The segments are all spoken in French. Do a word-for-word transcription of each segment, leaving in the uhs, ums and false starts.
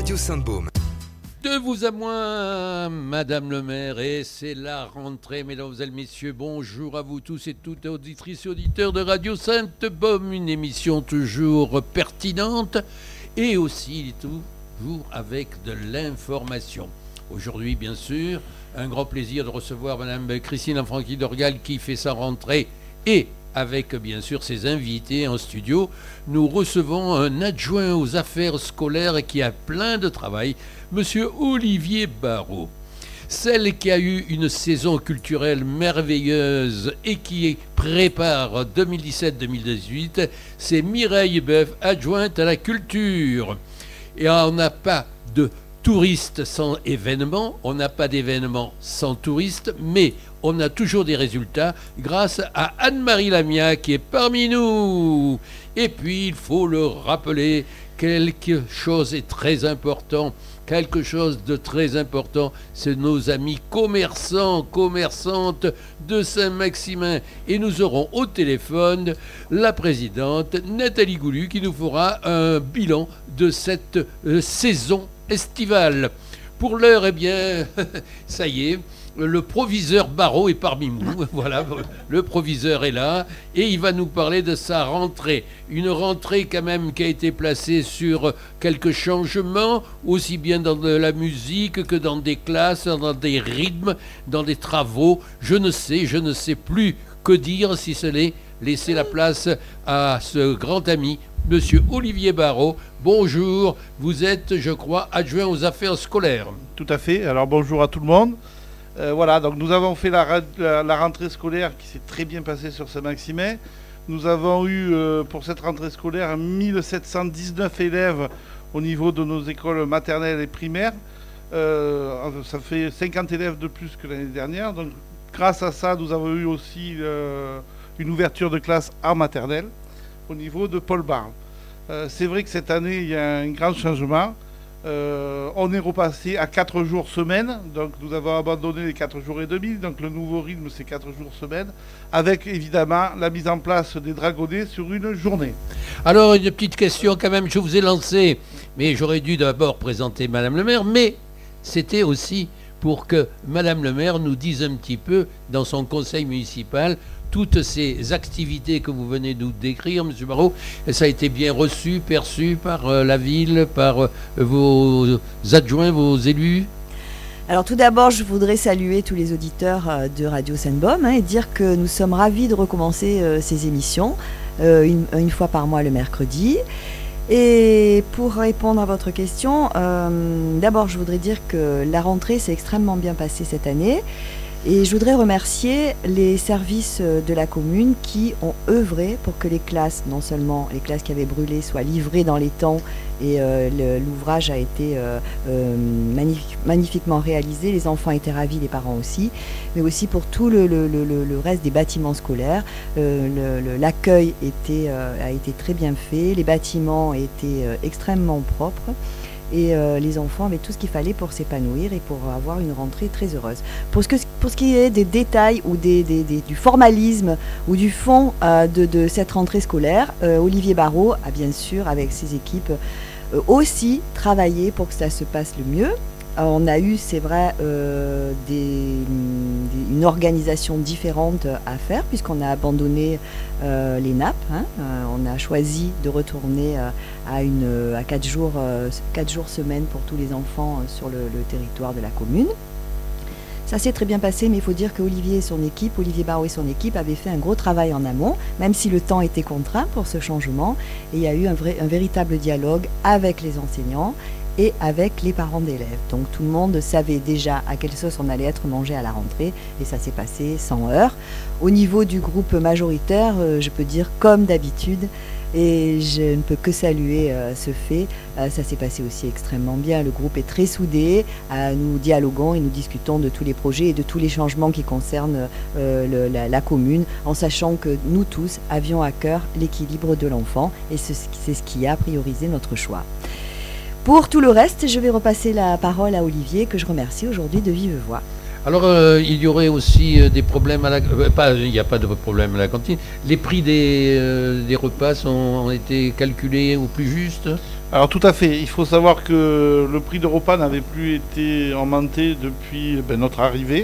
Radio Sainte-Baume. De vous à moi, Madame le maire, et c'est la rentrée, mesdames et messieurs. Bonjour à vous tous et toutes, auditrices et auditeurs de Radio Sainte-Baume, une émission toujours pertinente et aussi toujours avec de l'information. Aujourd'hui, bien sûr, un grand plaisir de recevoir Madame Christine Franqui d'Orgal qui fait sa rentrée et avec bien sûr ses invités en studio. Nous recevons un adjoint aux affaires scolaires qui a plein de travail, Monsieur Olivier Barrault. Celle qui a eu une saison culturelle merveilleuse et qui prépare deux mille dix-sept deux mille dix-huit, c'est Mireille Boeuf, adjointe à la culture. Et on n'a pas de touristes sans événements, on n'a pas d'événements sans touristes, mais on a toujours des résultats grâce à Anne-Marie Lamia qui est parmi nous. Et puis, il faut le rappeler, quelque chose est très important. Quelque chose de très important, c'est nos amis commerçants, commerçantes de Saint-Maximin. Et nous aurons au téléphone la présidente Nathalie Goulu qui nous fera un bilan de cette euh, saison estivale. Pour l'heure, eh bien, ça y est, le proviseur Barrault est parmi nous. Voilà, le proviseur est là et il va nous parler de sa rentrée. Une rentrée quand même qui a été placée sur quelques changements, aussi bien dans de la musique que dans des classes, dans des rythmes, dans des travaux. Je ne sais, je ne sais plus que dire si ce n'est laisser la place à ce grand ami, Monsieur Olivier Barrault. Bonjour, vous êtes, je crois, adjoint aux affaires scolaires. Tout à fait, alors bonjour à tout le monde. Euh, voilà, donc nous avons fait la, la, la rentrée scolaire qui s'est très bien passée sur Saint-Maximin. Nous avons eu euh, pour cette rentrée scolaire mille sept cent dix-neuf élèves au niveau de nos écoles maternelles et primaires. Euh, ça fait cinquante élèves de plus que l'année dernière. Donc grâce à ça, nous avons eu aussi euh, une ouverture de classe en maternelle au niveau de Paul Barre. Euh, c'est vrai que cette année, il y a un grand changement. Euh, on est repassé à quatre jours semaine, donc nous avons abandonné les quatre jours et demi, donc le nouveau rythme c'est quatre jours semaine, avec évidemment la mise en place des dragonnets sur une journée. Alors une petite question quand même, je vous ai lancé, mais j'aurais dû d'abord présenter Madame le maire, mais c'était aussi pour que Madame le maire nous dise un petit peu dans son conseil municipal toutes ces activités que vous venez de nous décrire, M. Barrault. Ça a été bien reçu, perçu par euh, la ville, par euh, vos adjoints, vos élus? Alors tout d'abord, je voudrais saluer tous les auditeurs euh, de Radio Sainte-Baume hein, et dire que nous sommes ravis de recommencer euh, ces émissions euh, une, une fois par mois le mercredi. Et pour répondre à votre question, euh, d'abord je voudrais dire que la rentrée s'est extrêmement bien passée cette année. Et je voudrais remercier les services de la commune qui ont œuvré pour que les classes, non seulement les classes qui avaient brûlé, soient livrées dans les temps et euh, le, l'ouvrage a été euh, euh, magnifique, magnifiquement réalisé. Les enfants étaient ravis, les parents aussi, mais aussi pour tout le, le, le, le reste des bâtiments scolaires. Euh, le, le, l'accueil était, euh, a été très bien fait, les bâtiments étaient euh, extrêmement propres. Et euh, les enfants avaient tout ce qu'il fallait pour s'épanouir et pour avoir une rentrée très heureuse. Pour ce, que, pour ce qui est des détails ou des, des, des, du formalisme ou du fond euh, de, de cette rentrée scolaire, euh, Olivier Barrault a bien sûr, avec ses équipes, euh, aussi travaillé pour que ça se passe le mieux. On a eu, c'est vrai, euh, des, des, une organisation différente à faire puisqu'on a abandonné euh, les nappes. Hein. Euh, on a choisi de retourner euh, à, une, à quatre jours, euh, quatre jours semaine pour tous les enfants euh, sur le, le territoire de la commune. Ça s'est très bien passé, mais il faut dire qu'Olivier et son équipe, Olivier Barrault et son équipe avaient fait un gros travail en amont, même si le temps était contraint pour ce changement. Et il y a eu un, vrai, un véritable dialogue avec les enseignants et avec les parents d'élèves. Donc tout le monde savait déjà à quelle sauce on allait être mangé à la rentrée et ça s'est passé sans heurts. Au niveau du groupe majoritaire, euh, je peux dire comme d'habitude et je ne peux que saluer euh, ce fait. Euh, ça s'est passé aussi extrêmement bien. Le groupe est très soudé. Euh, nous dialoguons et nous discutons de tous les projets et de tous les changements qui concernent euh, le, la, la commune en sachant que nous tous avions à cœur l'équilibre de l'enfant et c'est, c'est ce qui a priorisé notre choix. Pour tout le reste, je vais repasser la parole à Olivier, que je remercie aujourd'hui de vive voix. Alors, euh, il y aurait aussi euh, des problèmes à la... Euh, pas, il n'y a pas de problème à la cantine. Les prix des, euh, des repas sont, ont été calculés au plus juste? Alors tout à fait, il faut savoir que le prix de repas n'avait plus été augmenté depuis ben, notre arrivée.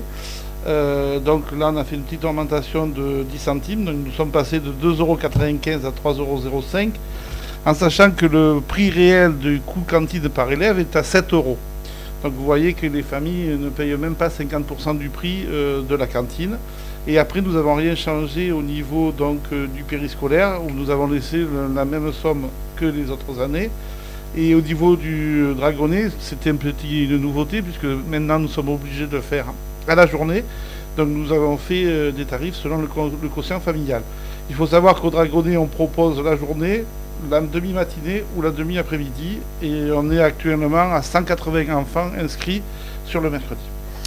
Euh, donc là on a fait une petite augmentation de dix centimes, donc nous sommes passés de deux euros quatre-vingt-quinze à trois euros zéro cinq, en sachant que le prix réel du coût cantine par élève est à sept euros. Donc vous voyez que les familles ne payent même pas cinquante pour cent du prix euh, de la cantine. Et après nous n'avons rien changé au niveau donc, euh, du périscolaire, où nous avons laissé le, la même somme que les autres années. Et au niveau du dragonnet, c'était un petit, une nouveauté, puisque maintenant nous sommes obligés de le faire à la journée. Donc nous avons fait euh, des tarifs selon le, le quotient familial. Il faut savoir qu'au dragonnet, on propose la journée, la demi-matinée ou la demi-après-midi. Et on est actuellement à cent quatre-vingts enfants inscrits sur le mercredi.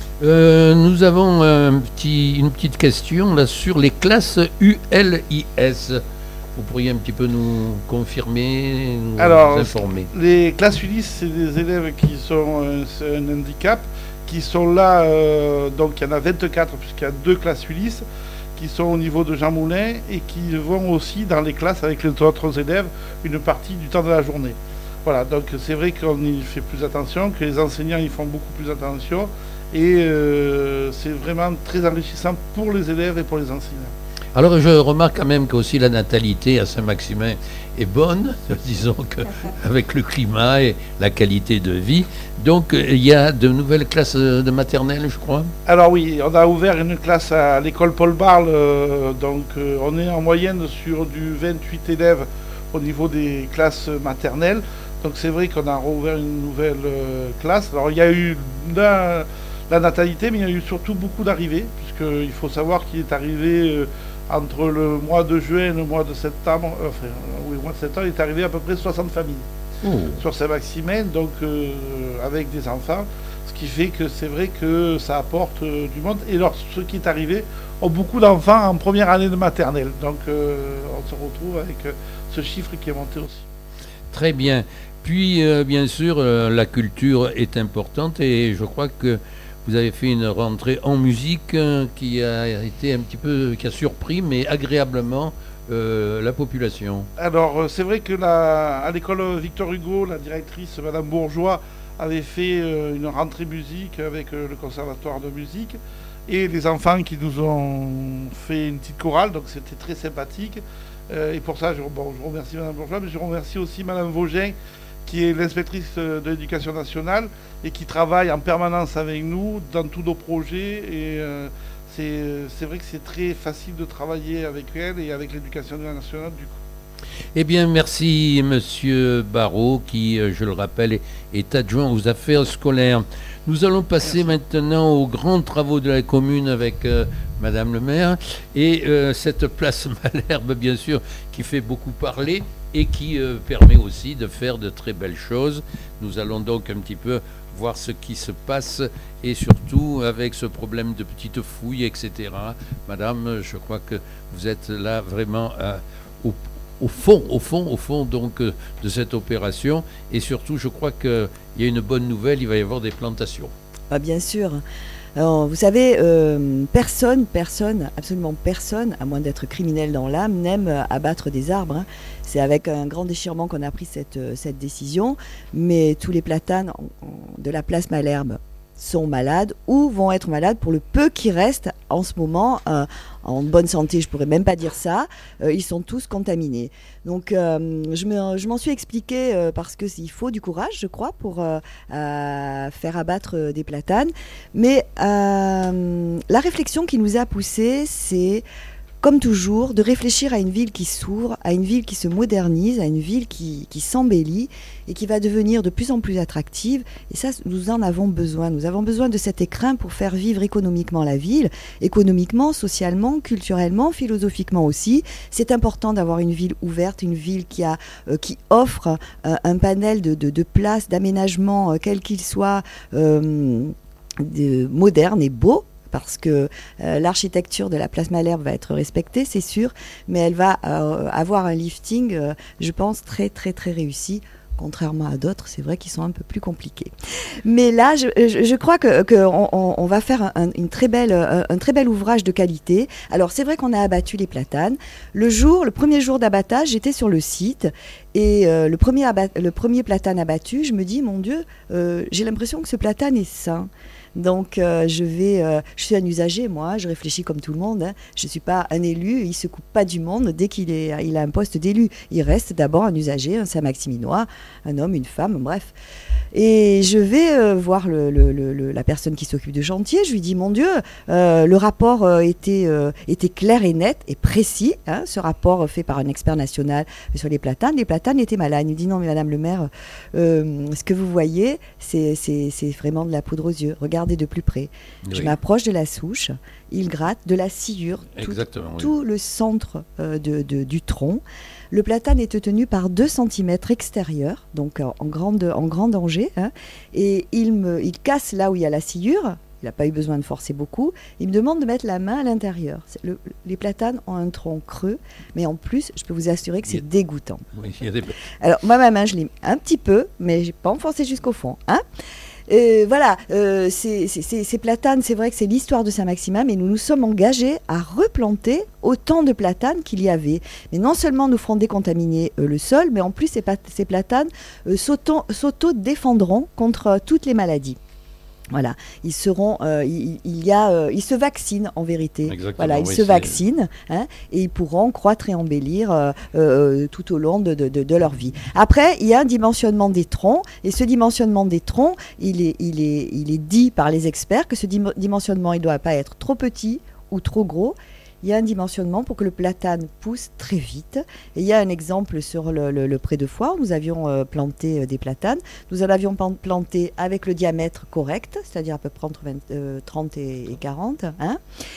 Euh, nous avons un petit, une petite question là, sur les classes U L I S. Vous pourriez un petit peu nous confirmer, nous, Alors, nous informer. Les classes Ulysse, c'est des élèves qui sont un, un handicap, qui sont là, euh, donc il y en a vingt-quatre, puisqu'il y a deux classes Ulysse, qui sont au niveau de Jean Moulin, et qui vont aussi dans les classes avec les autres élèves une partie du temps de la journée. Voilà, donc c'est vrai qu'on y fait plus attention, que les enseignants y font beaucoup plus attention, et euh, c'est vraiment très enrichissant pour les élèves et pour les enseignants. Alors je remarque quand même qu'aussi la natalité à Saint-Maximin est bonne, disons qu'avec le climat et la qualité de vie. Donc il y a de nouvelles classes de maternelle, je crois. Alors oui, on a ouvert une classe à l'école Paul Barle, euh, donc euh, on est en moyenne sur du vingt-huit élèves au niveau des classes maternelles. Donc c'est vrai qu'on a rouvert une nouvelle euh, classe. Alors il y a eu la, la natalité, mais il y a eu surtout beaucoup d'arrivées, puisqu'il faut savoir qu'il est arrivé... Euh, entre le mois de juin et le mois de septembre, enfin, oui, le mois de septembre, il est arrivé à peu près soixante familles oh. sur Saint-Maximin, donc euh, avec des enfants, ce qui fait que c'est vrai que ça apporte euh, du monde. Et alors, ceux qui est arrivé ont beaucoup d'enfants en première année de maternelle, donc euh, on se retrouve avec euh, ce chiffre qui est monté aussi. Très bien. Puis, euh, bien sûr, euh, la culture est importante et je crois que vous avez fait une rentrée en musique hein, qui a été un petit peu, qui a surpris, mais agréablement euh, la population. Alors, c'est vrai que la, à l'école Victor Hugo, la directrice Madame Bourgeois avait fait euh, une rentrée musique avec euh, le conservatoire de musique et les enfants qui nous ont fait une petite chorale, donc c'était très sympathique. Euh, et pour ça, je, bon, je remercie Madame Bourgeois, mais je remercie aussi Madame Vaugin, qui est l'inspectrice de l'éducation nationale et qui travaille en permanence avec nous dans tous nos projets. Et euh, c'est, c'est vrai que c'est très facile de travailler avec elle et avec l'éducation nationale du coup. Eh bien, merci Monsieur Barrault, qui, je le rappelle, est adjoint aux affaires scolaires. Nous allons passer merci. maintenant aux grands travaux de la commune avec euh, Madame le maire et euh, cette place Malherbe, bien sûr, qui fait beaucoup parler et qui euh, permet aussi de faire de très belles choses. Nous allons donc un petit peu voir ce qui se passe et surtout avec ce problème de petites fouilles, et cetera. Madame, je crois que vous êtes là vraiment euh, au, au fond, au fond, au fond donc euh, de cette opération et surtout, je crois qu'il y a une bonne nouvelle, il va y avoir des plantations. Ah, bien sûr. Alors, vous savez, euh, personne, personne, absolument personne, à moins d'être criminel dans l'âme, n'aime abattre des arbres. Hein. C'est avec un grand déchirement qu'on a pris cette, cette décision. Mais tous les platanes en, en, de la place Malherbe sont malades ou vont être malades pour le peu qui reste en ce moment euh, en bonne santé. Je pourrais même pas dire ça. Euh, ils sont tous contaminés. Donc euh, je, me, je m'en suis expliqué euh, parce que il faut du courage, je crois, pour euh, euh, faire abattre euh, des platanes. Mais euh, la réflexion qui nous a poussé, c'est comme toujours, de réfléchir à une ville qui s'ouvre, à une ville qui se modernise, à une ville qui, qui s'embellit et qui va devenir de plus en plus attractive. Et ça, nous en avons besoin. Nous avons besoin de cet écrin pour faire vivre économiquement la ville, économiquement, socialement, culturellement, philosophiquement aussi. C'est important d'avoir une ville ouverte, une ville qui, a, euh, qui offre euh, un panel de, de, de places, d'aménagements, euh, quel qu'il soit, euh, de, moderne et beau. Parce que euh, l'architecture de la place Malherbe va être respectée, c'est sûr, mais elle va euh, avoir un lifting, euh, je pense, très très très réussi contrairement à d'autres, c'est vrai qu'ils sont un peu plus compliqués. Mais là, je, je, je crois que, que on, on va faire un, une très belle, un, un très bel ouvrage de qualité. Alors, c'est vrai qu'on a abattu les platanes. Le jour, le premier jour d'abattage, j'étais sur le site et euh, le, premier abat- le premier platane abattu, je me dis, mon Dieu, euh, j'ai l'impression que ce platane est sain. Donc, euh, je vais, euh, je suis un usager, moi, je réfléchis comme tout le monde. Hein. Je ne suis pas un élu, il ne se coupe pas du monde dès qu'il est, il a un poste d'élu. Il reste d'abord un usager, un Saint-Maximinois, un homme, une femme, bref. Et je vais euh, voir le, le, le, la personne qui s'occupe du chantier. Je lui dis, mon Dieu, euh, le rapport euh, était, euh, était clair et net et précis. Hein, ce rapport fait par un expert national sur les platanes. Les platanes étaient malades. Il me dit, non, mais Madame le maire, euh, ce que vous voyez, c'est, c'est, c'est vraiment de la poudre aux yeux. Regardez de plus près. Oui. Je m'approche de la souche. Il gratte de la sciure, tout, tout oui. le centre euh, de, de, du tronc. Le platane est tenu par deux centimètres extérieurs, donc en, grande, en grand danger. Hein, et il, me, il casse là où il y a la sciure. Il n'a pas eu besoin de forcer beaucoup. Il me demande de mettre la main à l'intérieur. Le, les platanes ont un tronc creux, mais en plus, je peux vous assurer que c'est a... dégoûtant. Oui, il y a des... Alors, moi, ma main, je l'ai mis un petit peu, mais je n'ai pas enfoncé jusqu'au fond. Hein. Euh, voilà, euh, c'est, c'est, c'est, ces platanes, c'est vrai que c'est l'histoire de Saint-Maximin, mais nous nous sommes engagés à replanter autant de platanes qu'il y avait. Mais non seulement nous ferons décontaminer euh, le sol, mais en plus ces, pat- ces platanes euh, s'auto- s'auto-défendront contre euh, toutes les maladies. Voilà, ils seront, euh, il, il y a, euh, ils se vaccinent en vérité. Exactement, voilà, ils oui, se c'est... vaccinent hein, et ils pourront croître et embellir euh, euh, tout au long de, de, de, de leur vie. Après, il y a un dimensionnement des troncs et ce dimensionnement des troncs, il est, il est, il est dit par les experts que ce dim- dimensionnement, il ne doit pas être trop petit ou trop gros. Il y a un dimensionnement pour que le platane pousse très vite. Et il y a un exemple sur le, le, le pré de Foire. Nous avions euh, planté euh, des platanes. Nous en avions planté avec le diamètre correct, c'est-à-dire à peu près entre vingt, euh, trente et, et quarante, hein,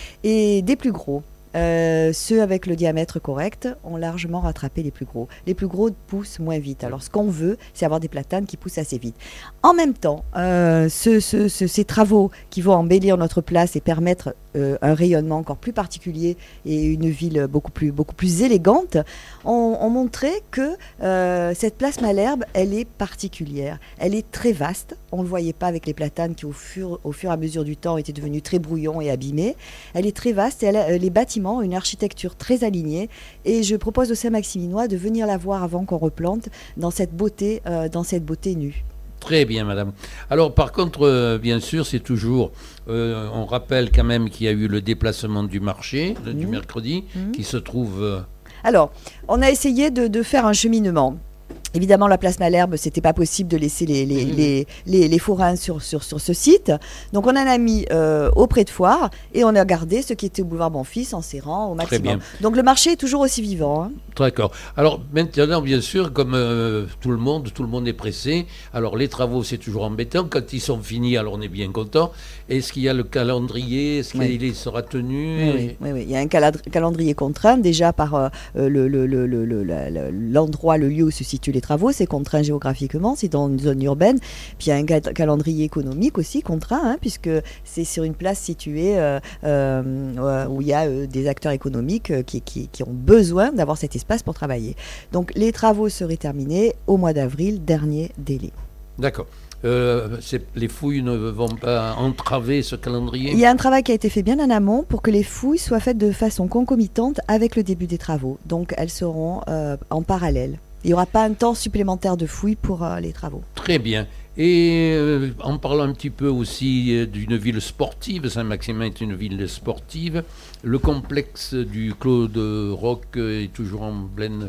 et des plus gros. Euh, ceux avec le diamètre correct ont largement rattrapé les plus gros. Les plus gros poussent moins vite. Alors, ce qu'on veut, c'est avoir des platanes qui poussent assez vite. En même temps, euh, ce, ce, ce, ces travaux qui vont embellir notre place et permettre euh, un rayonnement encore plus particulier et une ville beaucoup plus, beaucoup plus élégante, ont, ont montré que euh, cette place Malherbe, elle est particulière. Elle est très vaste. On ne le voyait pas avec les platanes qui, au fur, au fur et à mesure du temps, étaient devenus très brouillons et abîmés. Elle est très vaste et elle a, les bâtiments une architecture très alignée et je propose aux Saint-Maximinois de venir la voir avant qu'on replante dans cette beauté, euh, dans cette beauté nue. Très bien, madame. Alors, par contre, euh, bien sûr, c'est toujours... Euh, on rappelle quand même qu'il y a eu le déplacement du marché, mmh. du mercredi, mmh. qui se trouve... Euh... Alors, on a essayé de, de faire un cheminement. Évidemment, la place Malherbe, c'était pas possible de laisser les, les, mmh. les, les, les forains sur, sur, sur ce site. Donc, on en a mis euh, au pré de Foire et on a gardé ce qui était au boulevard Bonfils en serrant au maximum. Donc, le marché est toujours aussi vivant. Hein. D'accord. Alors, maintenant, bien sûr, comme euh, tout le monde, tout le monde est pressé. Alors, les travaux, c'est toujours embêtant. Quand ils sont finis, alors on est bien content. Est-ce qu'il y a le calendrier? Est-ce oui. qu'il sera tenu? Oui, oui, oui, oui. Il y a un calad- calendrier contraint déjà par euh, le, le, le, le, le, le, l'endroit, le lieu où se situent les travaux, c'est contraint géographiquement, c'est dans une zone urbaine. Puis il y a un cal- calendrier économique aussi contraint, hein, puisque c'est sur une place située euh, euh, où il y a euh, des acteurs économiques euh, qui, qui, qui ont besoin d'avoir cet espace pour travailler. Donc les travaux seraient terminés au mois d'avril, dernier délai. D'accord. Euh, c'est, les fouilles ne vont pas entraver ce calendrier? Il y a un travail qui a été fait bien en amont pour que les fouilles soient faites de façon concomitante avec le début des travaux. Donc elles seront euh, en parallèle. Il n'y aura pas un temps supplémentaire de fouilles pour euh, les travaux. Très bien. Et euh, en parlant un petit peu aussi euh, d'une ville sportive, Saint-Maximin est une ville sportive. Le complexe du Clos de Roc est toujours en pleine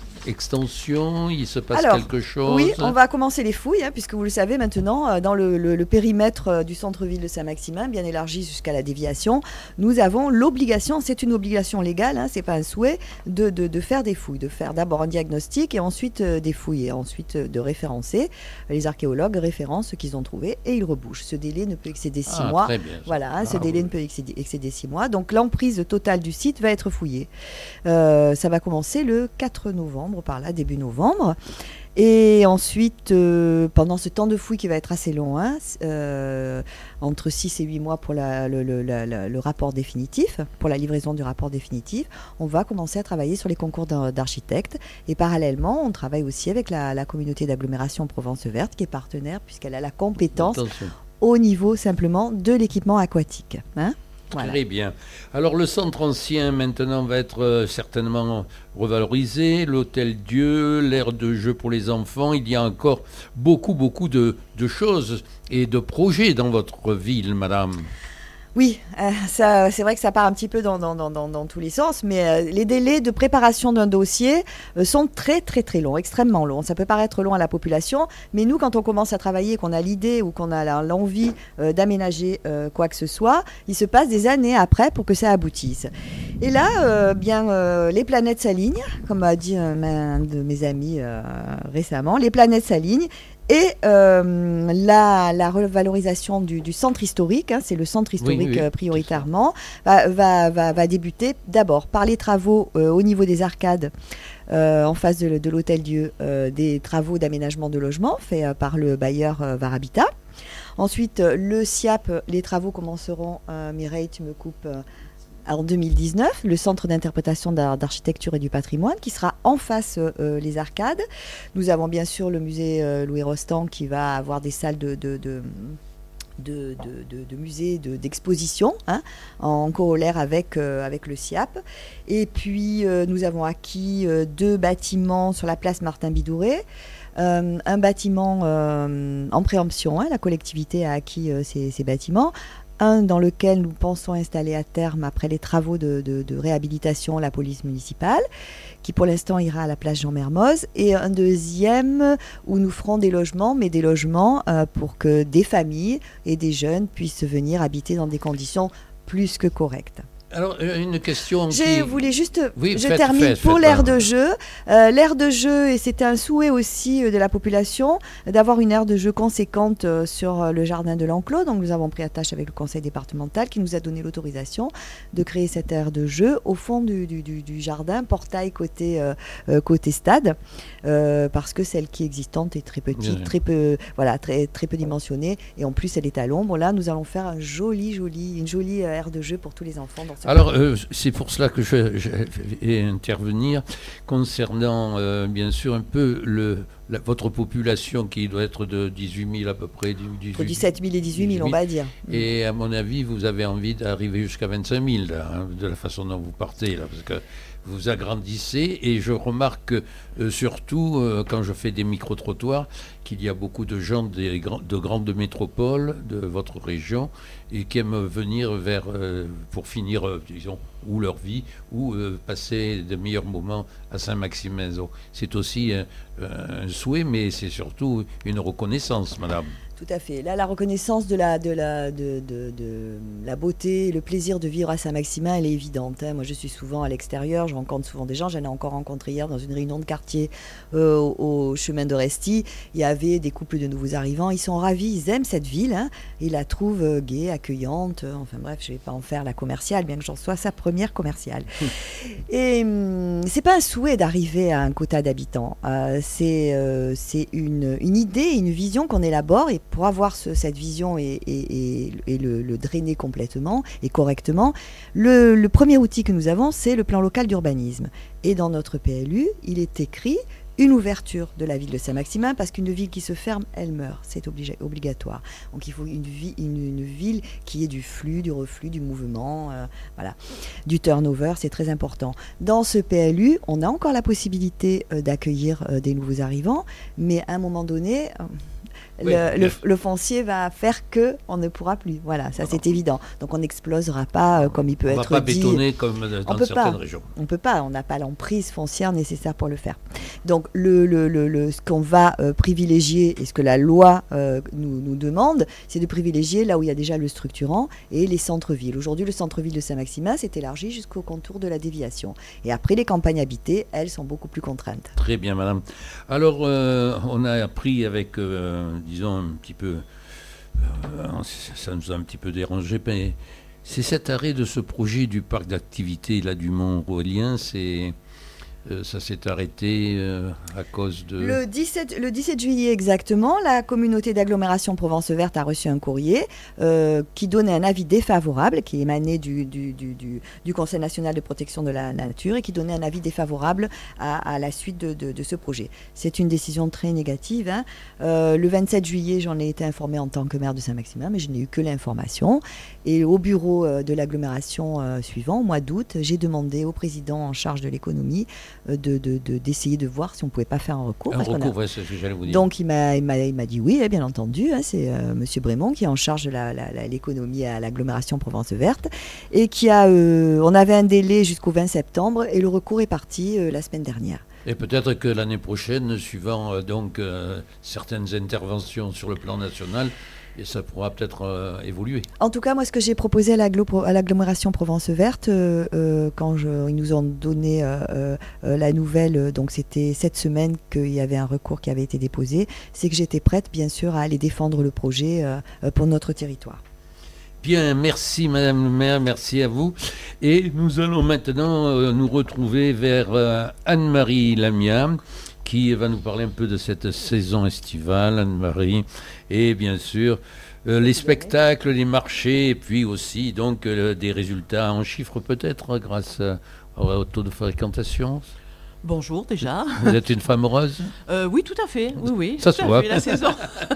extension, il se passe Alors, quelque chose? Oui, on va commencer les fouilles, hein, puisque vous le savez maintenant, dans le, le, le périmètre euh, du centre-ville de Saint-Maximin, bien élargi jusqu'à la déviation, nous avons l'obligation, c'est une obligation légale, hein, c'est pas un souhait, de, de, de faire des fouilles, de faire d'abord un diagnostic et ensuite euh, des fouilles, et ensuite euh, de référencer. Les archéologues référencent ce qu'ils ont trouvé et ils rebouchent. Ce délai ne peut excéder six ah, mois. Très bien. Voilà, hein, ce ah, délai oui. ne peut excéder, excéder six mois. Donc l'emprise totale du site va être fouillée. Euh, ça va commencer le quatre novembre. octobre, par là, début novembre. Et ensuite, euh, pendant ce temps de fouille qui va être assez long, hein, euh, entre six et huit mois pour la, le, le, la, le rapport définitif, pour la livraison du rapport définitif, on va commencer à travailler sur les concours d'architectes. Et parallèlement, on travaille aussi avec la, la communauté d'agglomération Provence Verte, qui est partenaire, puisqu'elle a la compétence Attention. Au niveau simplement de l'équipement aquatique. Hein. Voilà. Très bien. Alors le centre ancien maintenant va être euh, certainement revalorisé, l'hôtel Dieu, l'aire de jeu pour les enfants. Il y a encore beaucoup, beaucoup de, de choses et de projets dans votre ville, madame. Oui, euh, ça, c'est vrai que ça part un petit peu dans, dans, dans, dans tous les sens, mais euh, les délais de préparation d'un dossier euh, sont très très très longs, extrêmement longs. Ça peut paraître long à la population, mais nous, quand on commence à travailler, qu'on a l'idée ou qu'on a l'envie euh, d'aménager euh, quoi que ce soit, il se passe des années après pour que ça aboutisse. Et là, euh, bien, euh, les planètes s'alignent, comme a dit euh, un de mes amis euh, récemment, les planètes s'alignent. Et euh, la, la revalorisation du, du centre historique, hein, c'est le centre historique oui, oui, euh, prioritairement, va, va, va, va débuter d'abord par les travaux euh, au niveau des arcades euh, en face de, de l'Hôtel Dieu, euh, des travaux d'aménagement de logement faits euh, par le bailleur euh, Varhabitat. Ensuite, euh, le S I A P, les travaux commenceront, euh, Mireille, tu me coupes... Euh, en deux mille dix-neuf, le Centre d'interprétation d'architecture et du patrimoine qui sera en face euh, les arcades. Nous avons bien sûr le musée euh, Louis Rostand qui va avoir des salles de, de, de, de, de, de, de musée, de, d'exposition hein, en corollaire avec, euh, avec le S I A P. Et puis euh, nous avons acquis euh, deux bâtiments sur la place Martin-Bidouret. Euh, un bâtiment euh, en préemption, hein, la collectivité a acquis euh, ces, ces bâtiments. Un dans lequel nous pensons installer à terme, après les travaux de, de, de réhabilitation, la police municipale, qui pour l'instant ira à la place Jean-Mermoz, et un deuxième où nous ferons des logements, mais des logements euh, pour que des familles et des jeunes puissent venir habiter dans des conditions plus que correctes. Alors, une question Je qui... voulais juste... Oui, je faites, termine faites, pour faites, l'aire faites. de jeu. Euh, l'aire de jeu, et c'était un souhait aussi euh, de la population, d'avoir une aire de jeu conséquente euh, sur euh, le jardin de l'Enclos. Donc, nous avons pris attache avec le conseil départemental qui nous a donné l'autorisation de créer cette aire de jeu au fond du, du, du, du jardin, portail côté, euh, euh, côté stade, euh, parce que celle qui est existante est très petite, très peu, voilà, très, très peu dimensionnée, et en plus, elle est à l'ombre. Là, nous allons faire un joli, joli, une jolie euh, aire de jeu pour tous les enfants dans ce Alors, euh, c'est pour cela que je, je vais intervenir concernant, euh, bien sûr, un peu le, la, votre population qui doit être de dix-huit mille à peu près. dix-huit, entre dix-sept mille et dix-huit mille, on va dire. Et à mon avis, vous avez envie d'arriver jusqu'à vingt-cinq mille, là, hein, de la façon dont vous partez, là, parce que vous agrandissez, et je remarque euh, surtout, euh, quand je fais des micro-trottoirs, qu'il y a beaucoup de gens des, de grandes métropoles de votre région et qui aiment venir vers, euh, pour finir, euh, disons, ou leur vie, ou euh, passer de meilleurs moments à Saint-Maximin. C'est aussi un, un souhait, mais c'est surtout une reconnaissance, madame. Tout à fait. Là, la reconnaissance de la, de la, de, de, de la beauté, le plaisir de vivre à Saint-Maximin, elle est évidente. Hein. Moi, je suis souvent à l'extérieur, je rencontre souvent des gens. J'en ai encore rencontré hier dans une réunion de quartier euh, au, au chemin de Resty. Il y avait des couples de nouveaux arrivants. Ils sont ravis, ils aiment cette ville. Hein. Ils la trouvent euh, gaie, accueillante. Euh, enfin bref, je ne vais pas en faire la commerciale, bien que j'en sois sa première commerciale. Et hum, c'est pas un souhait d'arriver à un quota d'habitants. Euh, c'est euh, c'est une, une idée, une vision qu'on élabore, et pour avoir ce, cette vision et, et, et, et le, le drainer complètement et correctement, le, le premier outil que nous avons, c'est le plan local d'urbanisme. Et dans notre P L U, il est écrit une ouverture de la ville de Saint-Maximin, parce qu'une ville qui se ferme, elle meurt. C'est obligé, obligatoire. Donc il faut une, vie, une, une ville qui ait du flux, du reflux, du mouvement, euh, voilà, du turnover, c'est très important. Dans ce P L U, on a encore la possibilité euh, d'accueillir euh, des nouveaux arrivants, mais à un moment donné... Euh, Le, oui, le, le foncier va faire que on ne pourra plus. Voilà, ça c'est évident. Donc on n'explosera pas euh, comme il peut on être va pas dit. bétonner comme dans certaines pas. régions. On peut pas. On n'a pas l'emprise foncière nécessaire pour le faire. Donc le, le, le, le ce qu'on va euh, privilégier, et ce que la loi euh, nous, nous demande, c'est de privilégier là où il y a déjà le structurant et les centres-villes. Aujourd'hui, le centre-ville de Saint-Maximin s'est élargi jusqu'au contour de la déviation. Et après, les campagnes habitées, elles, sont beaucoup plus contraintes. Très bien, madame. Alors, euh, on a appris avec, euh, disons, un petit peu, euh, ça nous a un petit peu dérangé, mais c'est cet arrêt de ce projet du parc d'activités là du Mont-Roélien, c'est euh, ça s'est arrêté euh, à cause de... Le dix-sept, le dix-sept juillet exactement, la communauté d'agglomération Provence Verte a reçu un courrier euh, qui donnait un avis défavorable, qui émanait du, du, du, du, du Conseil national de protection de la nature et qui donnait un avis défavorable à, à la suite de, de, de ce projet. C'est une décision très négative. Hein. Euh, le vingt-sept juillet, j'en ai été informée en tant que maire de Saint-Maximin, mais je n'ai eu que l'information. Et au bureau euh, de l'agglomération euh, suivant, au mois d'août, j'ai demandé au président en charge de l'économie De, de, de, d'essayer de voir si on ne pouvait pas faire un recours. Un recours, a... ouais, c'est ce que j'allais vous dire. Donc il m'a, il m'a, il m'a dit oui, bien entendu. Hein, c'est euh, M. Brémond qui est en charge de la, la, la, l'économie à l'agglomération Provence Verte et qui a. Euh, on avait un délai jusqu'au vingt septembre et le recours est parti euh, la semaine dernière. Et peut-être que l'année prochaine, suivant euh, donc euh, certaines interventions sur le plan national, et ça pourra peut-être euh, évoluer. En tout cas, moi, ce que j'ai proposé à, à l'agglomération Provence Verte, euh, euh, quand je, ils nous ont donné euh, euh, la nouvelle, euh, donc c'était cette semaine qu'il y avait un recours qui avait été déposé, c'est que j'étais prête, bien sûr, à aller défendre le projet euh, pour notre territoire. Bien, merci Madame le maire, merci à vous. Et nous allons maintenant euh, nous retrouver vers euh, Anne-Marie Lamia, qui va nous parler un peu de cette saison estivale, Anne-Marie, et bien sûr euh, les spectacles, les marchés, et puis aussi donc euh, des résultats en chiffres peut-être grâce euh, au taux de fréquentation. Bonjour déjà. Vous êtes une femme heureuse ? euh, Oui, tout à fait. Oui, oui. Ça se voit. La saison.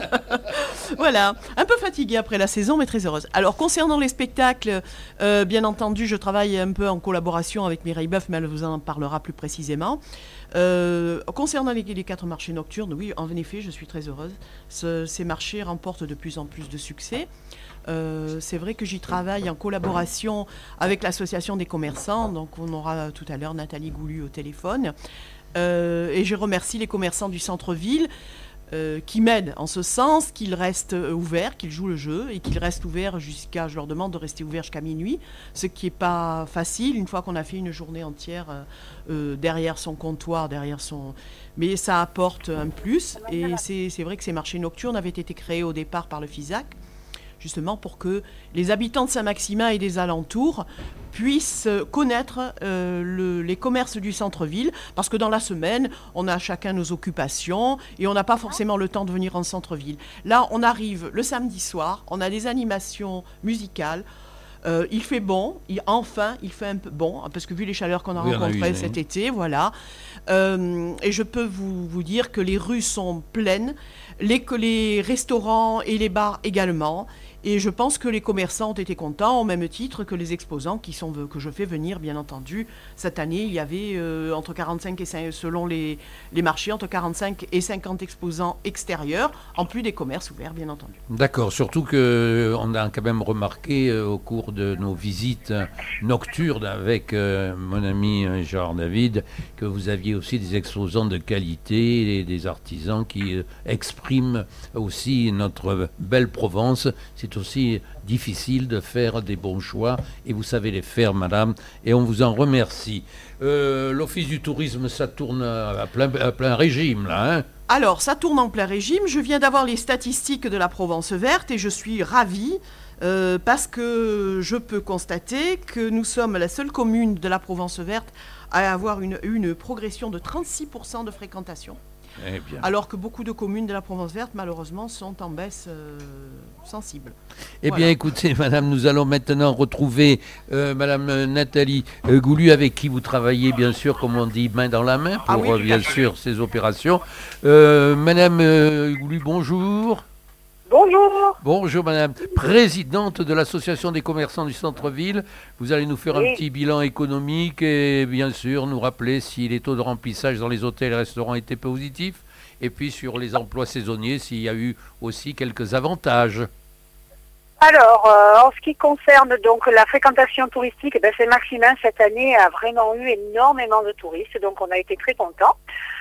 Voilà, un peu fatiguée après la saison, mais très heureuse. Alors, concernant les spectacles, euh, bien entendu, je travaille un peu en collaboration avec Mireille Boeuf, mais elle vous en parlera plus précisément. Euh, concernant les, les quatre marchés nocturnes, oui, en effet, je suis très heureuse. Ce, ces marchés remportent de plus en plus de succès. Euh, c'est vrai que j'y travaille en collaboration avec l'association des commerçants, donc on aura tout à l'heure Nathalie Goulu au téléphone. Euh, et je remercie les commerçants du centre-ville euh, qui m'aident en ce sens, qu'ils restent ouverts, qu'ils jouent le jeu et qu'ils restent ouverts jusqu'à, je leur demande de rester ouverts jusqu'à minuit, ce qui n'est pas facile une fois qu'on a fait une journée entière euh, euh, derrière son comptoir, derrière son... Mais ça apporte un plus et c'est, c'est vrai que ces marchés nocturnes avaient été créés au départ par le FISAC, justement pour que les habitants de Saint-Maximin et des alentours puissent connaître euh, le, les commerces du centre-ville, parce que dans la semaine, on a chacun nos occupations et on n'a pas forcément le temps de venir en centre-ville. Là, on arrive le samedi soir, on a des animations musicales, euh, il fait bon, il, enfin, il fait un peu bon, parce que vu les chaleurs qu'on a oui, rencontrées cet hein. été, voilà. Euh, et je peux vous, vous dire que les rues sont pleines, les, les restaurants et les bars également. Et je pense que les commerçants ont été contents, au même titre que les exposants qui sont, que je fais venir, bien entendu. Cette année, il y avait euh, entre quarante-cinq et cinquante, selon les, les marchés, entre quarante-cinq et cinquante exposants extérieurs, en plus des commerces ouverts, bien entendu. D'accord, surtout qu'on a quand même remarqué euh, au cours de nos visites nocturnes avec euh, mon ami Gérard David, que vous aviez aussi des exposants de qualité et des artisans qui euh, expriment aussi notre belle Provence. C'est aussi difficile de faire des bons choix et vous savez les faire, madame, et on vous en remercie. Euh, l'Office du tourisme, ça tourne à plein, à plein régime, là, hein ? Alors, ça tourne en plein régime. Je viens d'avoir les statistiques de la Provence Verte et je suis ravie euh, parce que je peux constater que nous sommes la seule commune de la Provence Verte à avoir une, une progression de trente-six pour cent de fréquentation. Eh bien. Alors que beaucoup de communes de la Provence Verte, malheureusement, sont en baisse euh, sensible. Eh voilà. bien, écoutez, madame, nous allons maintenant retrouver euh, madame Nathalie euh, Goulu, avec qui vous travaillez, bien sûr, comme on dit, main dans la main, pour, ah oui, euh, bien sûr, ces opérations. Euh, madame euh, Goulu, bonjour. Bonjour. Bonjour madame, présidente de l'association des commerçants du centre-ville. Vous allez nous faire oui. un petit bilan économique et bien sûr nous rappeler si les taux de remplissage dans les hôtels et restaurants étaient positifs et puis sur les emplois saisonniers s'il y a eu aussi quelques avantages. Alors, euh, en ce qui concerne donc la fréquentation touristique, eh bien, Saint-Maximin cette année a vraiment eu énormément de touristes, donc on a été très contents.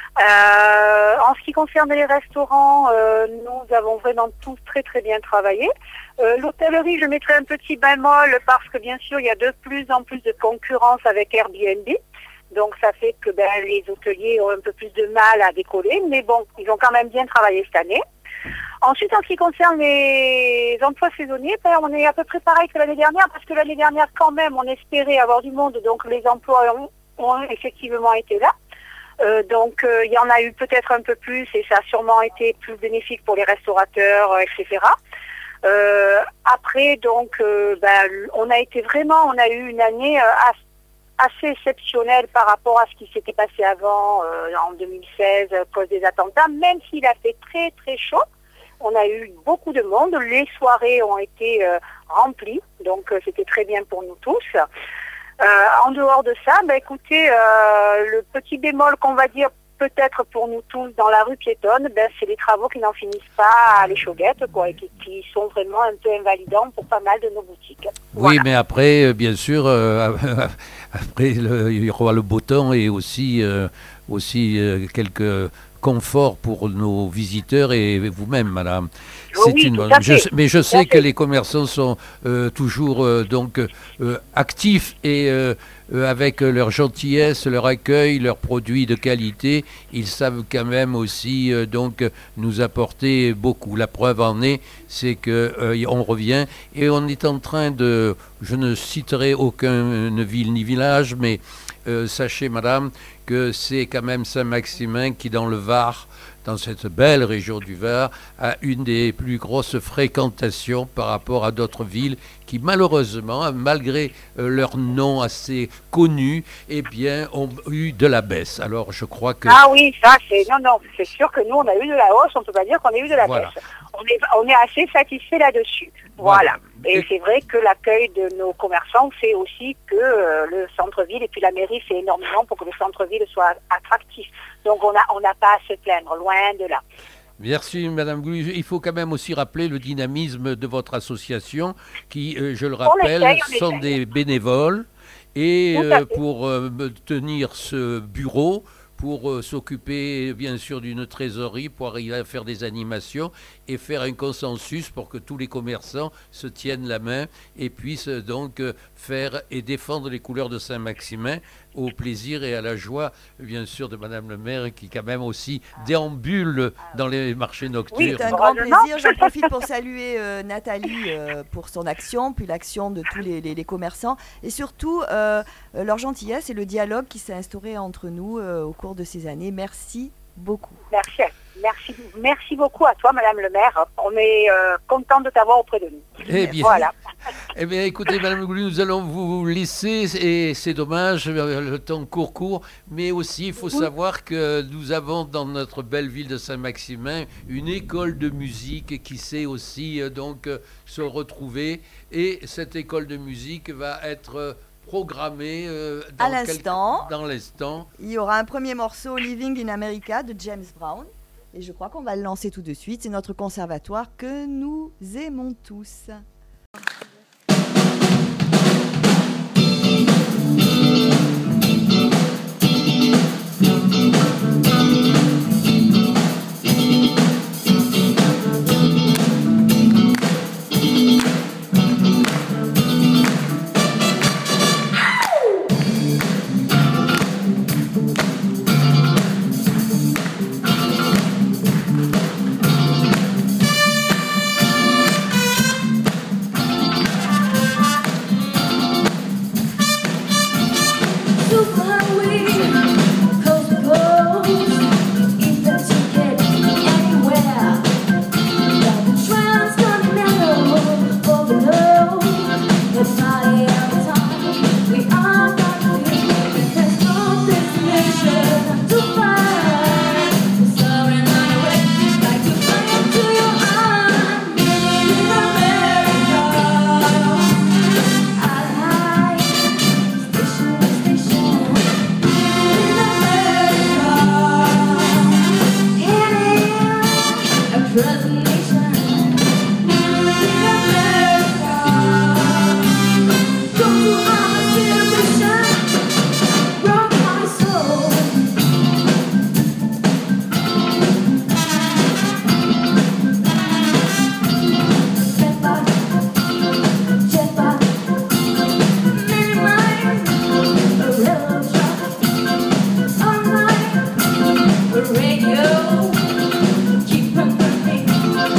Euh, en ce qui concerne les restaurants, euh, nous avons vraiment tous très très bien travaillé. Euh, l'hôtellerie, je mettrai un petit bémol parce que bien sûr il y a de plus en plus de concurrence avec Airbnb. Donc ça fait que ben, les hôteliers ont un peu plus de mal à décoller, mais bon, ils ont quand même bien travaillé cette année. Ensuite, en ce qui concerne les emplois saisonniers, ben, on est à peu près pareil que l'année dernière, parce que l'année dernière quand même on espérait avoir du monde, donc les emplois ont, ont effectivement été là. Euh, donc euh, il y en a eu peut-être un peu plus et ça a sûrement été plus bénéfique pour les restaurateurs, euh, et cetera. Euh, après donc euh, ben, on a été vraiment, on a eu une année euh, assez exceptionnelle par rapport à ce qui s'était passé avant euh, en deux mille seize à cause des attentats, même s'il a fait très très chaud. On a eu beaucoup de monde, les soirées ont été euh, remplies, donc euh, c'était très bien pour nous tous. Euh, en dehors de ça, ben, écoutez, euh, le petit bémol qu'on va dire peut-être pour nous tous dans la rue piétonne, ben, c'est les travaux qui n'en finissent pas à l'échauguette, quoi, et qui, qui sont vraiment un peu invalidants pour pas mal de nos boutiques. Oui, Voilà. mais après, bien sûr, euh, après le, il y aura le beau temps et aussi, euh, aussi euh, quelques conforts pour nos visiteurs et vous-même, madame. C'est Oui, une tout bonne. à Je, fait. mais je Tout sais à que fait. les commerçants sont euh, toujours euh, donc euh, actifs et euh, euh, avec leur gentillesse, leur accueil, leurs produits de qualité, ils savent quand même aussi euh, donc nous apporter beaucoup. La preuve en est, c'est que euh, on revient et on est en train de, je ne citerai aucune ville ni village, mais euh, sachez, madame, que c'est quand même Saint-Maximin qui, dans le Var, dans cette belle région du Var, a une des plus grosses fréquentations par rapport à d'autres villes qui, malheureusement, malgré euh, leur nom assez connu, eh bien, ont eu de la baisse. Alors, je crois que... Ah oui, ça c'est non non, c'est sûr que nous on a eu de la hausse, on peut pas dire qu'on a eu de la Voilà. baisse. On est on est assez satisfait là-dessus. Voilà. Voilà. Et c'est vrai que l'accueil de nos commerçants fait aussi que euh, le centre-ville et puis la mairie fait énormément pour que le centre-ville soit attractif. Donc on a on n'a pas à se plaindre, loin de là. Merci Madame Goulou. Il faut quand même aussi rappeler le dynamisme de votre association qui, euh, je le On rappelle, essaye, on sont essaye. des bénévoles et Tout à euh, fait. pour euh, me tenir ce bureau, pour euh, s'occuper bien sûr d'une trésorerie, pour arriver à faire des animations et faire un consensus pour que tous les commerçants se tiennent la main et puissent donc euh, faire et défendre les couleurs de Saint-Maximin au plaisir et à la joie, bien sûr, de Madame le maire qui quand même aussi déambule dans les marchés Oui, nocturnes. c'est un grand Heureusement. plaisir. J'en profite pour saluer euh, Nathalie euh, pour son action, puis l'action de tous les, les- les commerçants, et surtout euh, euh, leur gentillesse et le dialogue qui s'est instauré entre nous euh, au cours de ces années. Merci beaucoup. Merci, merci, merci beaucoup à toi, Madame le maire. On est euh, content de t'avoir auprès de nous. Eh bien, Voilà. eh bien, écoutez, Madame Goulou, nous allons vous laisser, et c'est dommage, le temps court, court, mais aussi, il faut savoir que nous avons dans notre belle ville de Saint-Maximin une école de musique qui sait aussi euh, donc euh, se retrouver, et cette école de musique va être euh, programmée euh, dans À l'instant. quel- dans l'instant. Il y aura un premier morceau, Living in America, de James Brown. Et je crois qu'on va le lancer tout de suite. C'est notre conservatoire que nous aimons tous. Radio, keep on moving.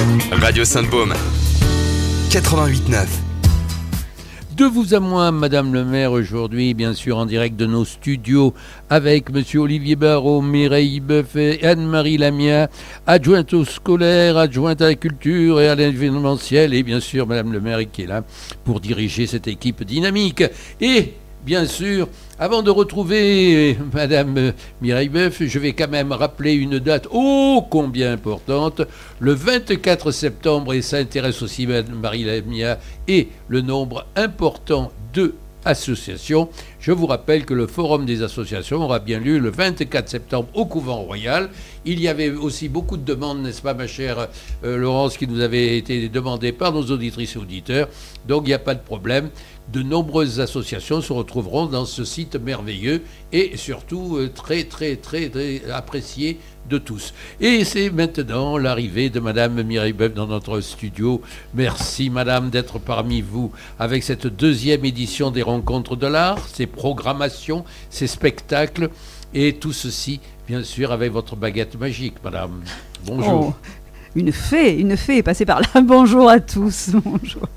Radio Sainte-Baume, quatre-vingt-huit neuf. De vous à moi, Madame le maire, aujourd'hui, bien sûr, en direct de nos studios, avec Monsieur Olivier Barrault, Mireille Boeuf et Anne-Marie Lamia, adjointe au scolaire, adjointe à la culture et à l'événementiel, et bien sûr, Madame le maire qui est là pour diriger cette équipe dynamique. Et, bien sûr, avant de retrouver Madame Mireille Boeuf, je vais quand même rappeler une date ô combien importante, le vingt-quatre septembre, et ça intéresse aussi Madame Marie Lamia, et le nombre important de associations. Je vous rappelle que le Forum des associations aura bien lieu le vingt-quatre septembre au Couvent Royal. Il y avait aussi beaucoup de demandes, n'est-ce pas, ma chère euh, Laurence, qui nous avait été demandées par nos auditrices et auditeurs. Donc il n'y a pas de problème. De nombreuses associations se retrouveront dans ce site merveilleux et surtout euh, très, très, très, très apprécié de tous. Et c'est maintenant l'arrivée de Madame Mireille Boeuf dans notre studio. Merci Madame d'être parmi vous avec cette deuxième édition des Rencontres de l'Art, ces programmations, ces spectacles et tout ceci, bien sûr, avec votre baguette magique, Madame. Bonjour. Oh, une fée, une fée est passée par là. Bonjour à tous. Bonjour.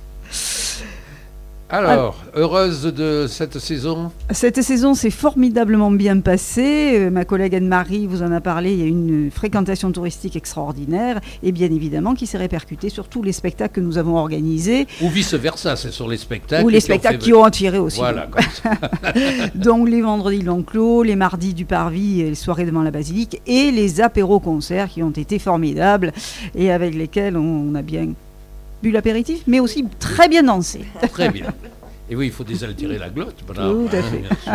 Alors, heureuse de cette saison? Cette saison s'est formidablement bien passée. Euh, ma collègue Anne-Marie vous en a parlé. Il y a une fréquentation touristique extraordinaire et bien évidemment qui s'est répercutée sur tous les spectacles que nous avons organisés. Ou vice-versa, c'est sur les spectacles. Ou les spectacles qui ont attiré aussi. Voilà, comme ça. Donc les vendredis l'enclos, les mardis du Parvis, les soirées devant la basilique et les apéros-concerts qui ont été formidables et avec lesquels on a bien bu l'apéritif, mais aussi très bien dansé. Très bien. Et oui, il faut désaltérer la glotte. Voilà. Tout à fait. Hein,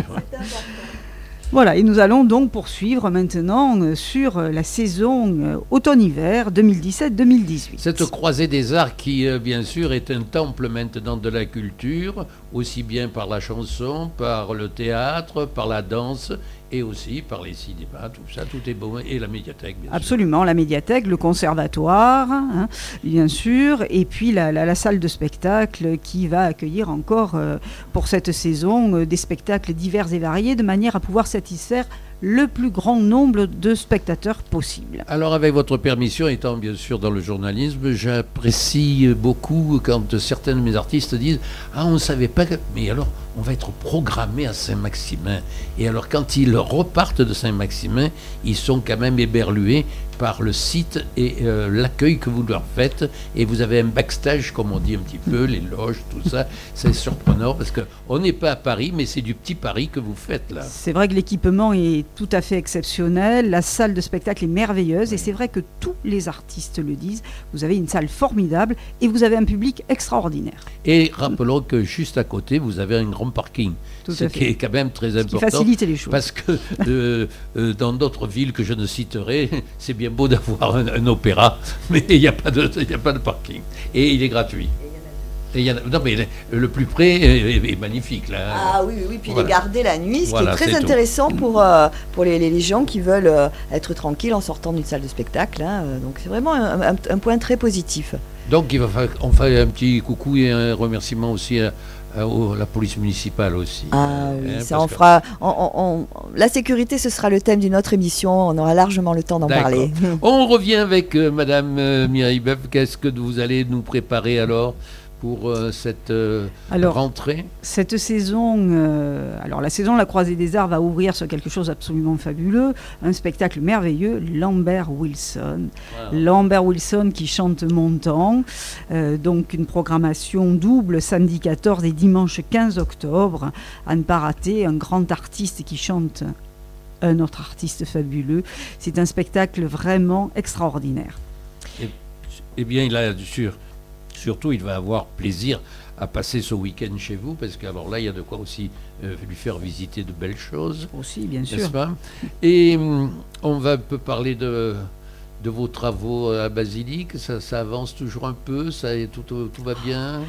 voilà, et nous allons donc poursuivre maintenant euh, sur euh, la saison euh, automne-hiver deux mille dix-sept deux mille dix-huit. Cette croisée des arts qui, euh, bien sûr, est un temple maintenant de la culture, aussi bien par la chanson, par le théâtre, par la danse, et aussi par les cinémas, tout ça, tout est beau, et la médiathèque, bien Absolument, sûr. la médiathèque, le conservatoire, hein, bien sûr, et puis la, la, la salle de spectacle qui va accueillir encore, euh, pour cette saison, euh, des spectacles divers et variés, de manière à pouvoir satisfaire le plus grand nombre de spectateurs possible. Alors, avec votre permission, étant bien sûr dans le journalisme, j'apprécie beaucoup quand certains de mes artistes disent « Ah, on ne savait pas, que... mais alors, on va être programmé à Saint-Maximin. » Et alors, quand ils repartent de Saint-Maximin, ils sont quand même éberlués par le site et euh, l'accueil que vous leur faites. Et vous avez un backstage, comme on dit un petit peu, les loges, tout ça. C'est surprenant parce qu'on n'est pas à Paris, mais c'est du petit Paris que vous faites là. C'est vrai que l'équipement est tout à fait exceptionnel. La salle de spectacle est merveilleuse. Et c'est vrai que tous les artistes le disent. Vous avez une salle formidable et vous avez un public extraordinaire. Et rappelons que juste à côté, vous avez un grand parking. Tout ce à qui fait. est quand même très ce important. Qui facilite les choses. Parce que euh, euh, dans d'autres villes que je ne citerai, c'est bien beau d'avoir un, un opéra, mais il n'y a, a pas de parking. Et il est gratuit. Et il y en a, non, mais le, le plus près est, est, est magnifique. Là. Ah oui, oui, oui. Puis voilà. Les garder la nuit, ce Voilà, qui est très c'est intéressant pour, euh, pour les, les, les gens qui veulent euh, être tranquilles en sortant d'une salle de spectacle. Hein. Donc c'est vraiment un, un, un point très positif. Donc il va falloir qu'on fasse un petit coucou et un remerciement aussi à, à, à la police municipale aussi. Ah oui, hein, ça on que... fera. On, on, on, la sécurité, ce sera le thème d'une autre émission. On aura largement le temps d'en parler. On revient avec euh, Madame euh, Mireille Boeuf. Qu'est-ce que vous allez nous préparer alors pour euh, cette euh, alors, rentrée? Cette saison, euh, alors la saison La Croisée des Arts va ouvrir sur quelque chose d'absolument fabuleux, un spectacle merveilleux, Lambert Wilson. Wow. Lambert Wilson qui chante Montant, euh, donc une programmation double samedi quatorze et dimanche quinze octobre, à ne pas rater, un grand artiste qui chante un autre artiste fabuleux. C'est un spectacle vraiment extraordinaire. Eh, eh bien, il a sûr. Surtout, il va avoir plaisir à passer ce week-end chez vous, parce que alors là, il y a de quoi aussi euh, lui faire visiter de belles choses. Aussi, bien sûr. N'est-ce pas? Et hum, on va un peu parler de, de vos travaux à Basilique. Ça, ça avance toujours un peu, ça, tout, tout va bien?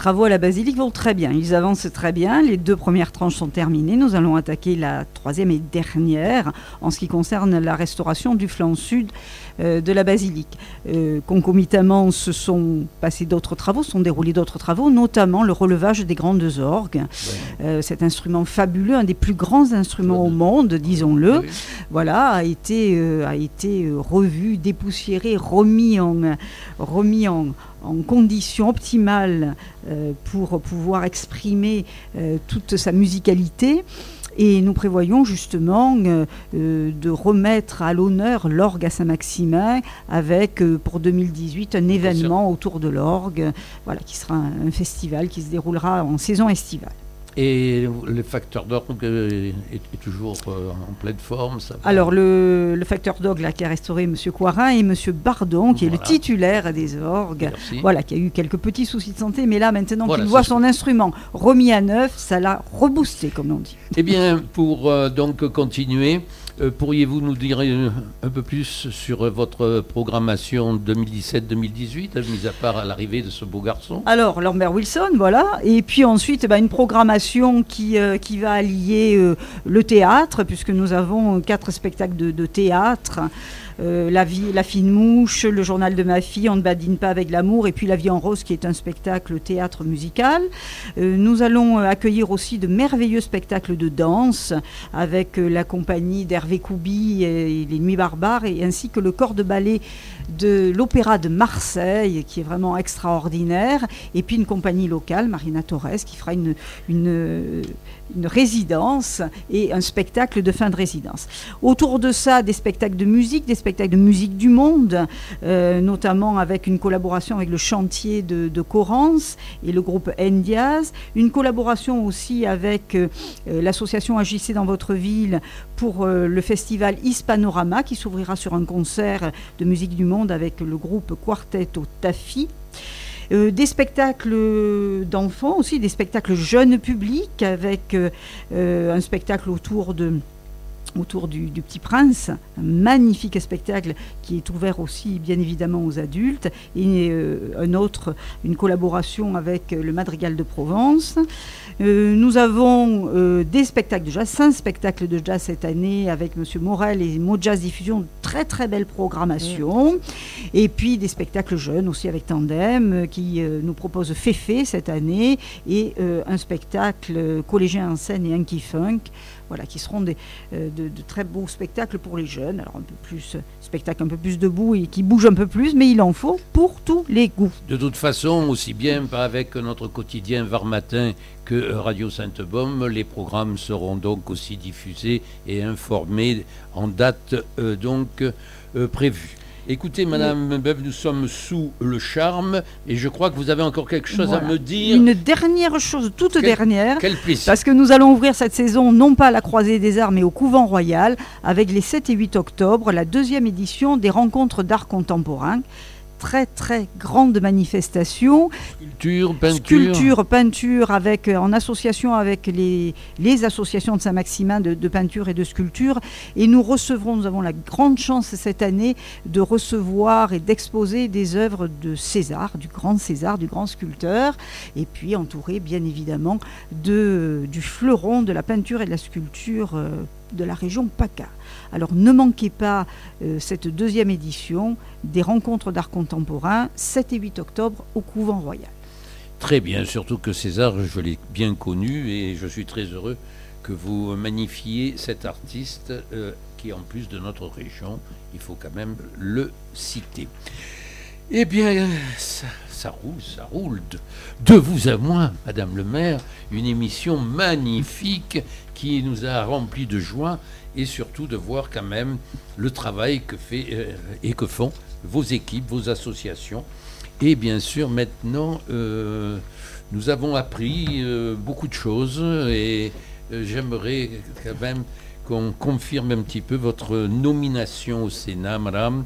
travaux à la basilique vont très bien. Ils avancent très bien. Les deux premières tranches sont terminées. Nous allons attaquer la troisième et dernière en ce qui concerne la restauration du flanc sud euh, de la basilique. Euh, concomitamment, se sont passés d'autres travaux, se sont déroulés d'autres travaux, notamment le relevage des grandes orgues. Ouais. Euh, cet instrument fabuleux, un des plus grands instruments ouais. au monde, disons-le, oui. voilà, a été, euh, a été revu, dépoussiéré, remis en, remis en, en conditions optimales euh, pour pouvoir exprimer euh, toute sa musicalité. Et nous prévoyons justement euh, euh, de remettre à l'honneur l'orgue à Saint-Maximin avec, euh, pour deux mille dix-huit, un événement autour de l'orgue, voilà, qui sera un, un festival qui se déroulera en saison estivale. Et le facteur d'orgue est, est toujours euh, en pleine forme, ça va. Alors, le, le facteur d'orgue là, qui a restauré M. Coirin et M. Bardon, qui voilà. est le titulaire des orgues, Merci. voilà, qui a eu quelques petits soucis de santé, mais là, maintenant voilà, qu'il voit son instrument remis à neuf, ça l'a reboosté, comme on dit. Eh bien, pour euh, donc continuer, euh, pourriez-vous nous dire euh, un peu plus sur euh, votre programmation deux mille dix-sept deux mille dix-huit, mis à part à l'arrivée de ce beau garçon? Alors, Lambert Wilson, voilà, et puis ensuite, bah, une programmation qui, euh, qui va allier euh, le théâtre, puisque nous avons quatre spectacles de, de théâtre. Euh, la, vie, la fine mouche, le journal de ma fille, on ne badine pas avec l'amour, et puis La vie en rose qui est un spectacle théâtre musical. Euh, nous allons accueillir aussi de merveilleux spectacles de danse avec euh, la compagnie d'Hervé Koubi et, et les Nuits Barbares, et ainsi que le corps de ballet de l'Opéra de Marseille qui est vraiment extraordinaire, et puis une compagnie locale, Marina Torres, qui fera une, une, une résidence et un spectacle de fin de résidence. Autour de ça, des spectacles de musique, des spectacles de musique du monde, euh, notamment avec une collaboration avec le chantier de, de Corrance et le groupe Ndiaz, une collaboration aussi avec euh, l'association Agissez dans votre ville pour euh, le festival Hispanorama qui s'ouvrira sur un concert de musique du monde avec le groupe Quartetto Tafi. Euh, des spectacles d'enfants aussi, des spectacles jeunes publics avec euh, un spectacle autour de autour du, du Petit Prince, un magnifique spectacle qui est ouvert aussi bien évidemment aux adultes, et euh, un autre, une collaboration avec le Madrigal de Provence. Euh, nous avons euh, des spectacles de jazz, cinq spectacles de jazz cette année avec M. Morel et Mo Jazz Diffusion, très très belle programmation. Mmh. Et puis des spectacles jeunes aussi avec Tandem euh, qui euh, nous propose Féfé cette année, et euh, un spectacle collégien en scène et Hunky Funk. Voilà, qui seront des, euh, de, de très beaux spectacles pour les jeunes. Alors un peu plus, spectacle un peu plus debout et qui bouge un peu plus, mais il en faut pour tous les goûts. De toute façon, aussi bien avec notre quotidien Var Matin que Radio Sainte-Baume, les programmes seront donc aussi diffusés et informés en date euh, donc euh, prévue. Écoutez, Madame Beuve, nous sommes sous le charme et je crois que vous avez encore quelque chose voilà. à me dire. Une dernière chose, toute quel, dernière. Quel plaisir. Parce que nous allons ouvrir cette saison, non pas à la Croisée des Arts, mais au Couvent Royal, avec les sept et huit octobre, la deuxième édition des rencontres d'art contemporain. Très très grande manifestation. Sculpture, peinture. Sculpture, peinture, avec, en association avec les, les associations de Saint-Maximin de, de peinture et de sculpture. Et nous recevrons, nous avons la grande chance cette année de recevoir et d'exposer des œuvres de César, du grand César, du grand sculpteur. Et puis entouré bien évidemment de, du fleuron de la peinture et de la sculpture euh, de la région PACA. Alors ne manquez pas euh, cette deuxième édition des rencontres d'art contemporain, sept et huit octobre au Couvent Royal. Très bien, surtout que César, je l'ai bien connu et je suis très heureux que vous magnifiez cet artiste euh, qui est en plus de notre région, il faut quand même le citer. Eh bien, ça, ça roule, ça roule. De, de vous à moi, Madame le maire, une émission magnifique qui nous a rempli de joie et surtout de voir quand même le travail que fait euh, et que font vos équipes, vos associations. Et bien sûr, maintenant, euh, nous avons appris euh, beaucoup de choses et euh, j'aimerais quand même qu'on confirme un petit peu votre nomination au Sénat, Madame.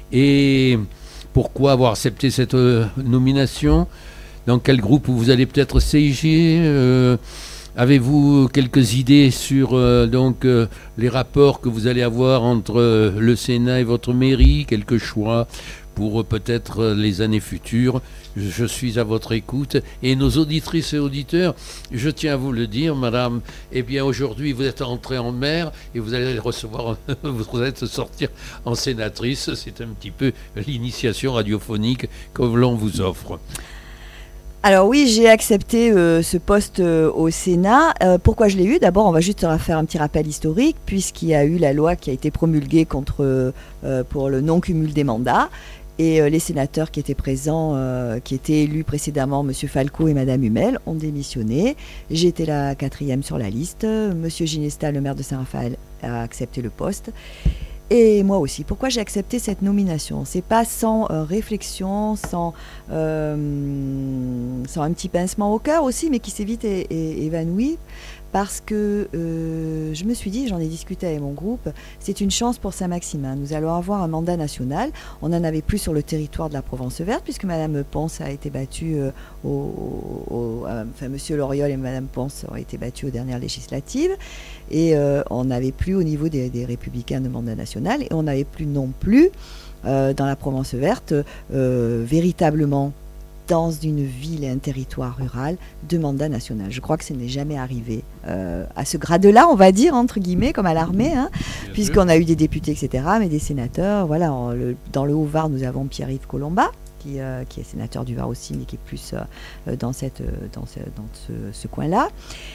Et pourquoi avoir accepté cette euh, nomination? Dans quel groupe vous allez peut-être siéger? euh, Avez-vous quelques idées sur euh, donc euh, les rapports que vous allez avoir entre euh, le Sénat et votre mairie? Quelques choix pour euh, peut-être euh, les années futures. Je, je suis à votre écoute. Et nos auditrices et auditeurs, je tiens à vous le dire, madame, eh bien aujourd'hui vous êtes entrée en mer et vous allez recevoir, vous allez sortir en sénatrice. C'est un petit peu l'initiation radiophonique que l'on vous offre. Alors oui, j'ai accepté euh, ce poste euh, au Sénat. Euh, pourquoi je l'ai eu ? D'abord, on va juste faire un petit rappel historique, puisqu'il y a eu la loi qui a été promulguée contre, euh, pour le non-cumul des mandats. Et euh, les sénateurs qui étaient présents, euh, qui étaient élus précédemment, M. Falco et Mme Hummel, ont démissionné. J'étais la quatrième sur la liste. M. Ginesta, le maire de Saint-Raphaël, a accepté le poste. Et moi aussi. Pourquoi j'ai accepté cette nomination ? C'est pas sans euh, réflexion, sans, euh, sans un petit pincement au cœur aussi, mais qui s'est vite é- é- évanoui. Parce que euh, je me suis dit, j'en ai discuté avec mon groupe, c'est une chance pour Saint-Maximin. Nous allons avoir un mandat national. On n'en avait plus sur le territoire de la Provence verte, puisque Mme Ponce a été battue, euh, au, au, euh, enfin M. Loriol et Mme Ponce ont été battus aux dernières législatives. Et euh, on n'avait plus au niveau des, des Républicains de mandat national. Et on n'avait plus non plus, euh, dans la Provence verte, euh, véritablement, dans une ville et un territoire rural, de mandat national. Je crois que ce n'est jamais arrivé euh, à ce grade-là, on va dire, entre guillemets, comme à l'armée, hein, puisqu'on a eu des députés, et cetera, mais des sénateurs. Voilà, en, le, dans le Haut-Var, nous avons Pierre-Yves Colomba, qui, euh, qui est sénateur du Var aussi, mais qui est plus euh, dans, cette, dans, ce, dans ce, ce coin-là.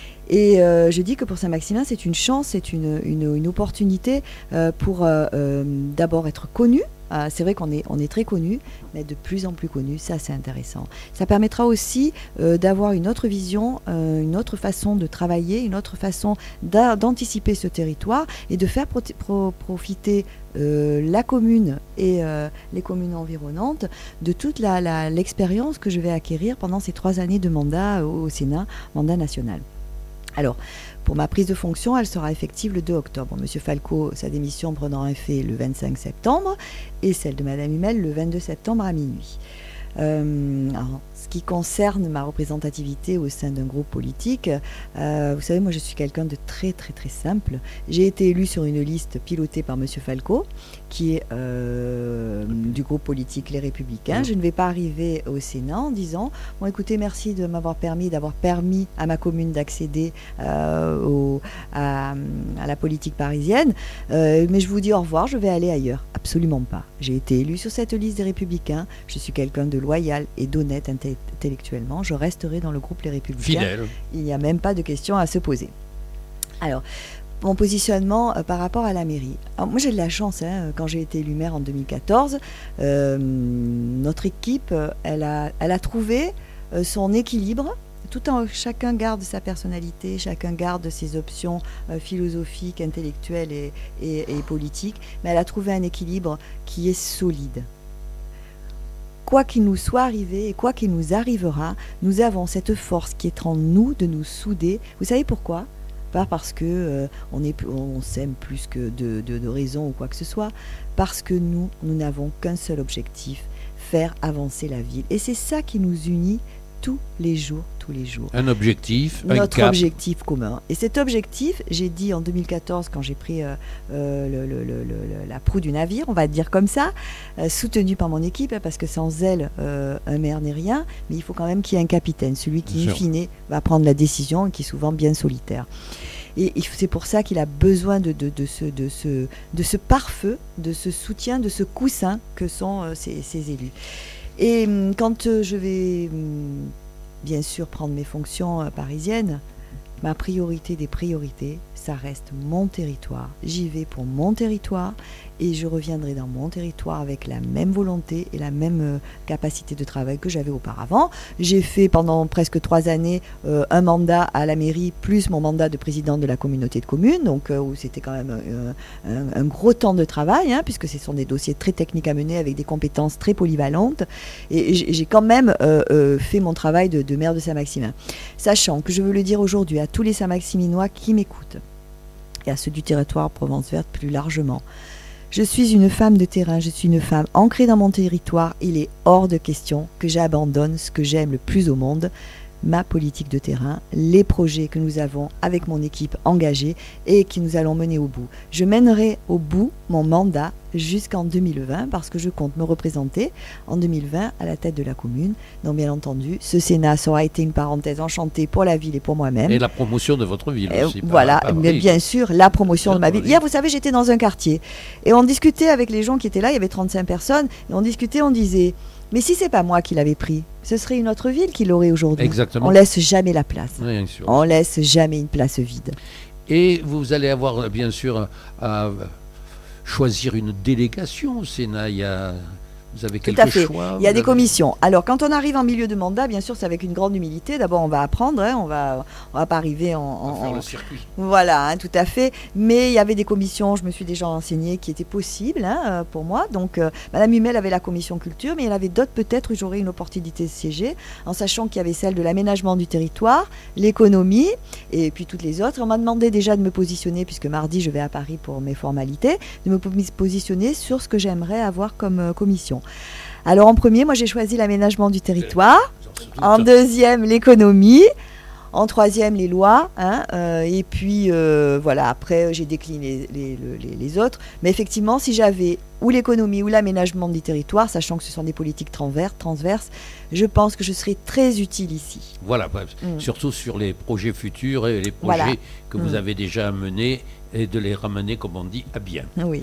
Et euh, je dis que pour Saint-Maximin, c'est une chance, c'est une, une, une opportunité euh, pour euh, euh, d'abord être connu. Euh, c'est vrai qu'on est, on est très connu, mais de plus en plus connu, ça c'est intéressant. Ça permettra aussi euh, d'avoir une autre vision, euh, une autre façon de travailler, une autre façon d'a- d'anticiper ce territoire et de faire pro- pro- profiter euh, la commune et euh, les communes environnantes de toute la, la, l'expérience que je vais acquérir pendant ces trois années de mandat au, au Sénat, mandat national. Alors, pour ma prise de fonction, elle sera effective le deux octobre. Monsieur Falco, sa démission prendra effet le vingt-cinq septembre et celle de Madame Hummel le vingt-deux septembre à minuit. Euh, alors, ce qui concerne ma représentativité au sein d'un groupe politique, euh, vous savez, moi je suis quelqu'un de très très très simple. J'ai été élue sur une liste pilotée par Monsieur Falco, qui est euh, du groupe politique Les Républicains. Je ne vais pas arriver au Sénat en disant « Bon écoutez, merci de m'avoir permis, d'avoir permis à ma commune d'accéder euh, au, à, à la politique parisienne, euh, mais je vous dis au revoir, je vais aller ailleurs. » Absolument pas. J'ai été élue sur cette liste des Républicains. Je suis quelqu'un de loyal et d'honnête inté- intellectuellement. Je resterai dans le groupe Les Républicains. Fidèle. Il n'y a même pas de question à se poser. Alors, mon positionnement euh, par rapport à la mairie. Alors, moi, j'ai de la chance. Hein, quand j'ai été élue maire en deux mille quatorze, euh, notre équipe, euh, elle, a, elle a trouvé euh, son équilibre. Tout en chacun garde sa personnalité, chacun garde ses options euh, philosophiques, intellectuelles et, et, et politiques, mais elle a trouvé un équilibre qui est solide. Quoi qu'il nous soit arrivé et quoi qu'il nous arrivera, nous avons cette force qui est en nous de nous souder. Vous savez pourquoi ? Pas parce que euh, on, est, on s'aime plus que de, de, de raison ou quoi que ce soit, parce que nous, nous n'avons qu'un seul objectif, faire avancer la ville. Et c'est ça qui nous unit tous les jours, tous les jours. Un objectif, un Notre cap. objectif commun. Et cet objectif, j'ai dit en deux mille quatorze, quand j'ai pris euh, euh, le, le, le, le, la proue du navire, on va dire comme ça, euh, soutenu par mon équipe, hein, parce que sans elle, euh, un maire n'est rien, mais il faut quand même qu'il y ait un capitaine, celui qui, in fine, va prendre la décision et qui est souvent bien solitaire. Et, et c'est pour ça qu'il a besoin de, de, de, ce, de, ce, de ce pare-feu, de ce soutien, de ce coussin que sont euh, ces, ces élus. Et hum, quand euh, je vais, hum, bien sûr, prendre mes fonctions euh, parisiennes, ma priorité des priorités, ça reste mon territoire. J'y vais pour mon territoire et je reviendrai dans mon territoire avec la même volonté et la même euh, capacité de travail que j'avais auparavant. J'ai fait pendant presque trois années euh, un mandat à la mairie plus mon mandat de présidente de la communauté de communes, donc euh, où c'était quand même euh, un, un gros temps de travail, hein, puisque ce sont des dossiers très techniques à mener avec des compétences très polyvalentes. Et, et j'ai quand même euh, euh, fait mon travail de, de maire de Saint-Maximin. Sachant que je veux le dire aujourd'hui à tous les Saint-Maximinois qui m'écoutent, et à ceux du territoire Provence verte plus largement. Je suis une femme de terrain, je suis une femme ancrée dans mon territoire. Il est hors de question que j'abandonne ce que j'aime le plus au monde, ma politique de terrain, les projets que nous avons avec mon équipe engagée et que nous allons mener au bout. Je mènerai au bout mon mandat jusqu'en deux mille vingt parce que je compte me représenter en deux mille vingt à la tête de la commune. Donc bien entendu, ce Sénat, ça aura été une parenthèse enchantée pour la ville et pour moi-même. Et la promotion de votre ville et aussi. Voilà, par, par mais bien sûr, la promotion de ma ville. Hier, vous savez, j'étais dans un quartier et on discutait avec les gens qui étaient là, il y avait trente-cinq personnes, et on discutait, on disait, mais si c'est pas moi qui l'avais pris, ce serait une autre ville qui l'aurait aujourd'hui. Exactement. On laisse jamais la place. Oui, bien sûr. On laisse jamais une place vide. Et vous allez avoir, bien sûr, à choisir une délégation au Sénat. Il y a, vous avez quelques Tout à fait. choix. Il y a des avez... commissions. Alors, quand on arrive en milieu de mandat, bien sûr, c'est avec une grande humilité. D'abord, on va apprendre. Hein, on va, on va pas arriver en, en, on va faire en... le circuit. Voilà, hein, tout à fait. Mais il y avait des commissions. Je me suis déjà renseignée qui étaient possibles hein, pour moi. Donc, euh, Madame Humel avait la commission culture, mais il y en avait d'autres peut-être où j'aurais une opportunité de siéger, en sachant qu'il y avait celle de l'aménagement du territoire, l'économie, et puis toutes les autres. On m'a demandé déjà de me positionner, puisque mardi je vais à Paris pour mes formalités, de me positionner sur ce que j'aimerais avoir comme euh, commission. Alors en premier, moi j'ai choisi l'aménagement du territoire, en deuxième l'économie, en troisième les lois, hein, euh, et puis euh, voilà, après j'ai décliné les, les, les, les autres. Mais effectivement, si j'avais ou l'économie ou l'aménagement du territoire, sachant que ce sont des politiques transverses, transverses je pense que je serais très utile ici. Voilà, mm. surtout sur les projets futurs et les projets voilà. que vous mm. avez déjà menés et de les ramener, comme on dit, à bien. Oui.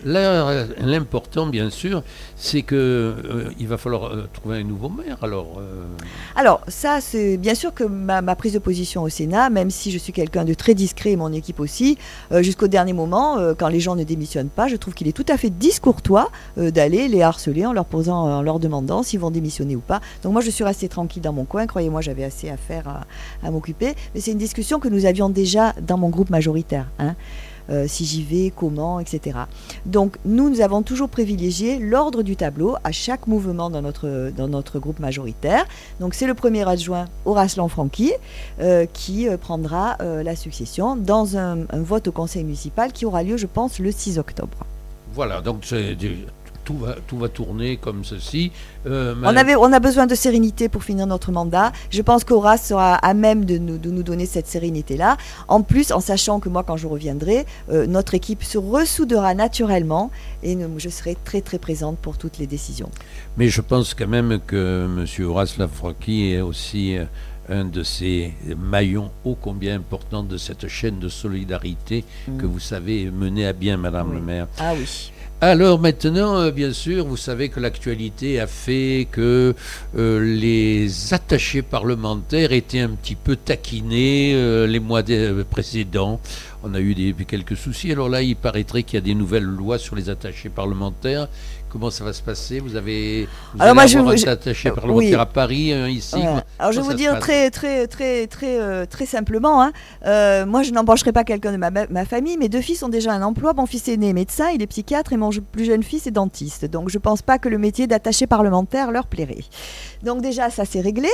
Là, l'important, bien sûr, c'est qu'il euh, va falloir euh, trouver un nouveau maire. Alors, euh... alors ça, c'est bien sûr que ma, ma prise de position au Sénat, même si je suis quelqu'un de très discret et mon équipe aussi, euh, jusqu'au dernier moment, euh, quand les gens ne démissionnent pas, je trouve qu'il est tout à fait discourtois euh, d'aller les harceler en leur posant, en leur demandant s'ils vont démissionner ou pas. Donc moi, je suis restée tranquille dans mon coin. Croyez-moi, j'avais assez à faire à, à m'occuper. Mais c'est une discussion que nous avions déjà dans mon groupe majoritaire. Hein. Euh, si j'y vais, comment, et cetera. Donc nous, nous avons toujours privilégié l'ordre du tableau à chaque mouvement dans notre, dans notre groupe majoritaire. Donc c'est le premier adjoint, Horace Lanfranchi, euh, qui euh, prendra euh, la succession dans un, un vote au conseil municipal qui aura lieu, je pense, le six octobre. Voilà, donc c'est... Tout va, tout va tourner comme ceci. Euh, on, avait, on a besoin de sérénité pour finir notre mandat. Je pense qu'Horace sera à même de nous, de nous donner cette sérénité-là. En plus, en sachant que moi, quand je reviendrai, euh, notre équipe se ressoudera naturellement et nous, je serai très très présente pour toutes les décisions. Mais je pense quand même que M. Horace Lanfranchi est aussi euh, un de ces maillons ô combien importants de cette chaîne de solidarité mmh. que vous savez mener à bien, Madame oui. le maire. Ah oui. Alors maintenant, euh, bien sûr, vous savez que l'actualité a fait que euh, les attachés parlementaires étaient un petit peu taquinés euh, les mois de, précédents. On a eu des, quelques soucis. Alors là, il paraîtrait qu'il y a des nouvelles lois sur les attachés parlementaires. Comment ça va se passer? Vous avez vous Alors moi, je, un je, attaché parlementaire oui. à Paris, euh, ici. Ouais. Alors je vais vous dire très très très très euh, très simplement. Hein. Euh, moi, je n'embaucherai pas quelqu'un de ma, ma famille. Mes deux fils ont déjà un emploi. Mon fils aîné est médecin, il est psychiatre, et mon plus jeune fils est dentiste. Donc je ne pense pas que le métier d'attaché parlementaire leur plairait. Donc déjà, ça c'est réglé.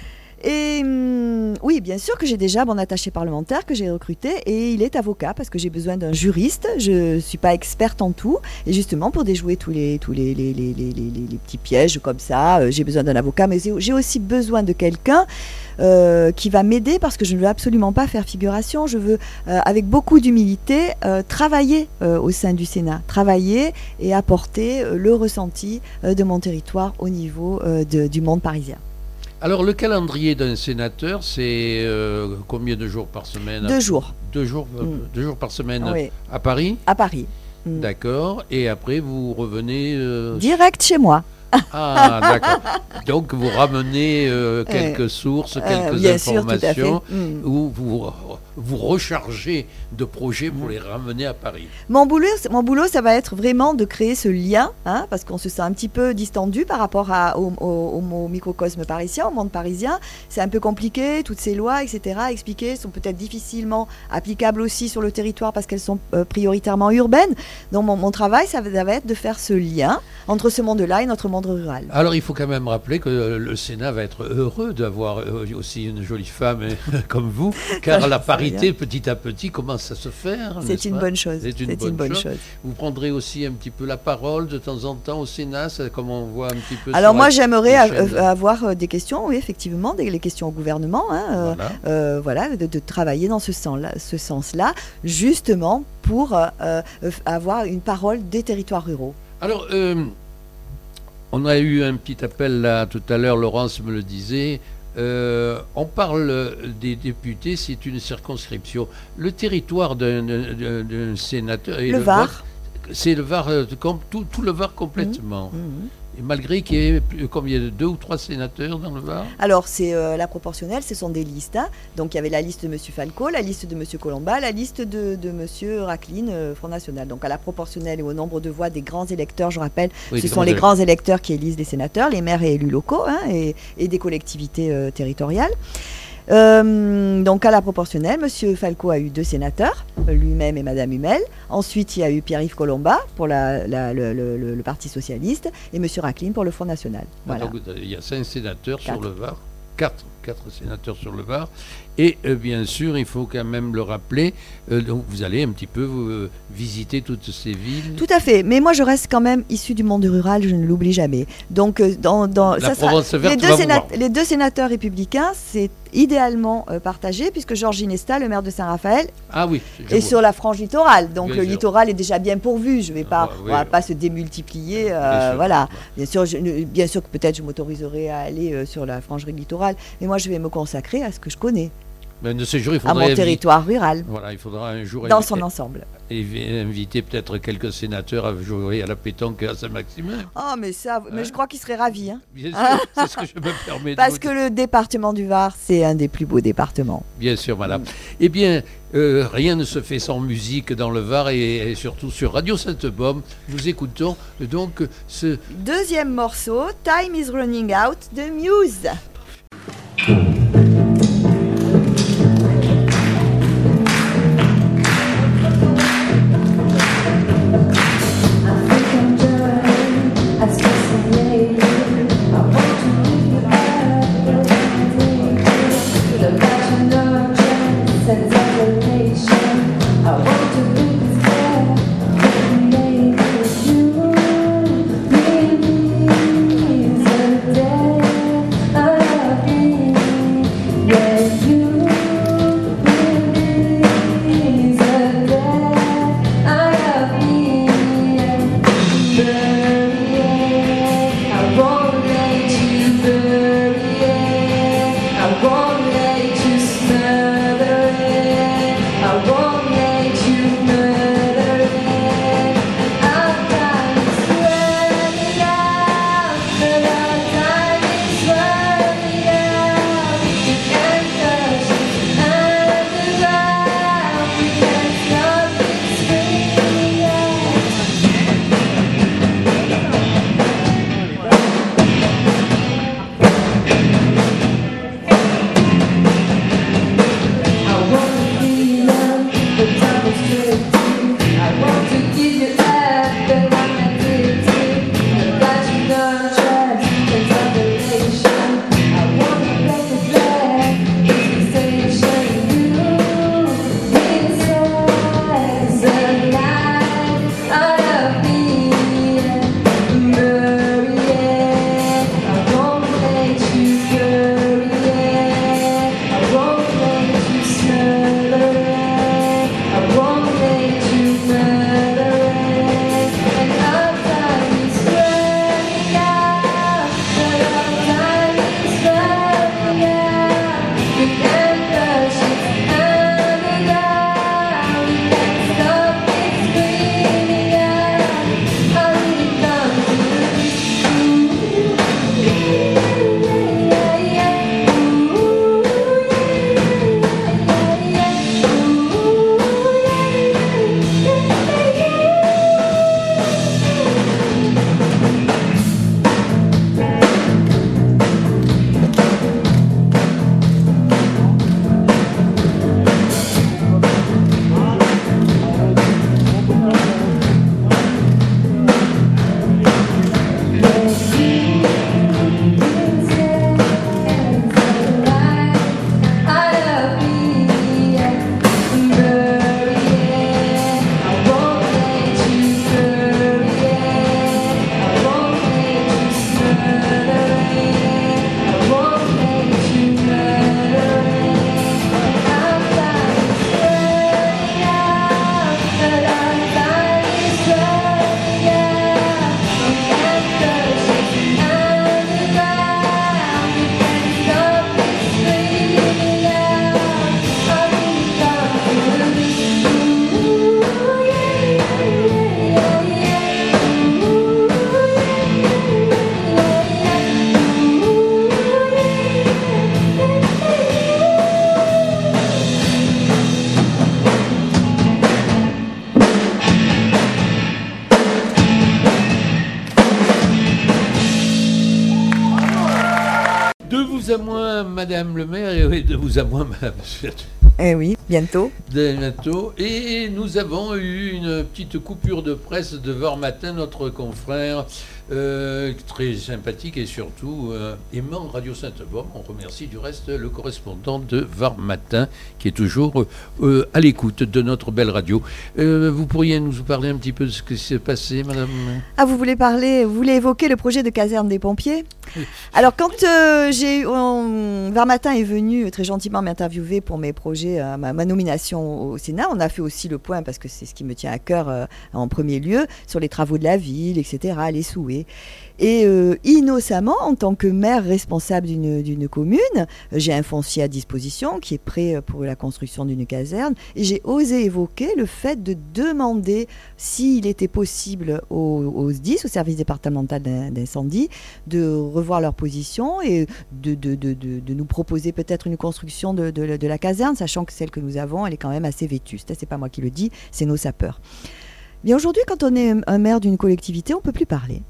Et hum, oui, bien sûr que j'ai déjà mon attaché parlementaire que j'ai recruté et il est avocat parce que j'ai besoin d'un juriste. Je ne suis pas experte en tout et justement pour déjouer tous les, tous les, les, les, les, les, les petits pièges comme ça, euh, j'ai besoin d'un avocat, mais j'ai aussi besoin de quelqu'un euh, qui va m'aider parce que je ne veux absolument pas faire figuration. Je veux, euh, avec beaucoup d'humilité, euh, travailler euh, au sein du Sénat, travailler et apporter euh, le ressenti euh, de mon territoire au niveau euh, de, du monde parisien. Alors, le calendrier d'un sénateur, c'est euh, combien de jours par semaine? Deux jours. Deux jours, euh, mm. deux jours par semaine oui. À Paris? À Paris. Mm. D'accord. Et après, vous revenez... Euh... Direct chez moi. Ah, d'accord. Donc, vous ramenez euh, quelques euh, sources, quelques euh, informations, sûr, mm. où vous, vous rechargez de projets pour mm. les ramener à Paris. Mon boulot, mon boulot, ça va être vraiment de créer ce lien, hein, parce qu'on se sent un petit peu distendu par rapport à, au, au, au microcosme parisien, au monde parisien. C'est un peu compliqué, toutes ces lois, et cetera, expliquées, sont peut-être difficilement applicables aussi sur le territoire parce qu'elles sont euh, prioritairement urbaines. Donc, mon, mon travail, ça va, ça va être de faire ce lien entre ce monde-là et notre monde rural. Alors il faut quand même rappeler que le Sénat va être heureux d'avoir aussi une jolie femme comme vous, car la, parité, petit à petit, commence à se faire. C'est une pas bonne chose. C'est une, C'est bonne, une bonne chose. chose. Vous prendrez aussi un petit peu la parole de temps en temps au Sénat, comme on voit un petit peu. Alors moi, la, j'aimerais a, avoir euh, des questions, oui, effectivement, des les questions au gouvernement, hein, euh, voilà, euh, voilà de, de travailler dans ce sens-là, ce sens-là, justement pour euh, euh, avoir une parole des territoires ruraux. Alors, euh, on a eu un petit appel là tout à l'heure, Laurence me le disait. Euh, on parle des députés, c'est une circonscription. Le territoire d'un, d'un, d'un sénateur... Le, le Var. Vote, c'est le Var, tout, tout le Var complètement. Mmh, mmh. Et malgré qu'il y ait combien, deux ou trois sénateurs dans le Var? Alors, c'est euh, la proportionnelle, ce sont des listes. Hein. Donc, il y avait la liste de M. Falco, la liste de M. Colomba, la liste de, de M. Racline, euh, Front National. Donc, à la proportionnelle et au nombre de voix des grands électeurs, je rappelle, oui, ce sont les grands électeurs qui élisent les sénateurs, les maires et élus locaux, hein, et, et des collectivités euh, territoriales. Euh, donc à la proportionnelle, M. Falco a eu deux sénateurs, lui-même et Mme Hummel. Ensuite, il y a eu Pierre-Yves Colomba pour la, la, le, le, le Parti Socialiste et M. Racline pour le Front National. Voilà. Donc, il y a cinq sénateurs Quatre. sur le Var, quatre, quatre sénateurs sur le Var. Et euh, bien sûr, il faut quand même le rappeler, euh, donc vous allez un petit peu euh, visiter toutes ces villes. Tout à fait, mais moi je reste quand même issue du monde rural, je ne l'oublie jamais. Donc euh, dans, dans La ça Provence sera, verte, les, deux sénat- les deux sénateurs républicains, c'est idéalement euh, partagé, puisque Georges Ginesta, le maire de Saint-Raphaël, ah oui, est sur la frange littorale. Donc bien le sûr. littoral est déjà bien pourvu. Je vais pas, ah, oui, on va oui. pas se démultiplier. Euh, bien sûr, voilà. Bien sûr, je, bien sûr que peut-être je m'autoriserai à aller euh, sur la frangerie littorale, mais moi je vais me consacrer à ce que je connais, Mais de ces jours, il à faudrait mon territoire rural, Voilà, il faudra un jour dans inviter, son ensemble. inviter peut-être quelques sénateurs à jouer à la pétanque à Saint-Maximin. Oh, mais ça, mais Hein je crois qu'il serait ravi. Hein. Bien sûr, c'est ce que je me permets de Parce vous que dire. le département du Var, c'est un des plus beaux départements. Bien sûr, madame. Mm. Eh bien, euh, rien ne se fait sans musique dans le Var et, et surtout sur Radio Sainte-Baume. Nous écoutons donc ce... Deuxième morceau, Time is Running Out de Muse. I De vous à moi, Madame le maire, et oui, de vous à moi, Madame. Eh oui, bientôt. Bientôt. Et nous avons eu une petite coupure de presse de Var Matin, notre confrère, euh, très sympathique et surtout euh, aimant Radio Sainte-Baume. On remercie du reste le correspondant de Var Matin qui est toujours euh, à l'écoute de notre belle radio. Euh, vous pourriez nous parler un petit peu de ce qui s'est passé, Madame? Ah, vous voulez parler, vous voulez évoquer le projet de caserne des pompiers? Oui. Alors, quand euh, j'ai, on, Var Matin est venu très gentiment m'interviewer pour mes projets, euh, ma, ma nomination au Sénat, on a fait aussi le point, parce que c'est ce qui me tient à cœur euh, en premier lieu, sur les travaux de la ville, et cetera, les souhaits. Et euh, innocemment, en tant que maire responsable d'une, d'une commune, j'ai un foncier à disposition qui est prêt pour la construction d'une caserne. Et j'ai osé évoquer le fait de demander s'il était possible au, au S D I S, au service départemental d'incendie, de revoir leur position et de, de, de, de, de nous proposer peut-être une construction de, de, de la caserne, sachant que celle que nous avons, elle est quand même assez vétuste. C'est pas moi qui le dis, c'est nos sapeurs. Bien aujourd'hui, quand on est un maire d'une collectivité, on ne peut plus parler.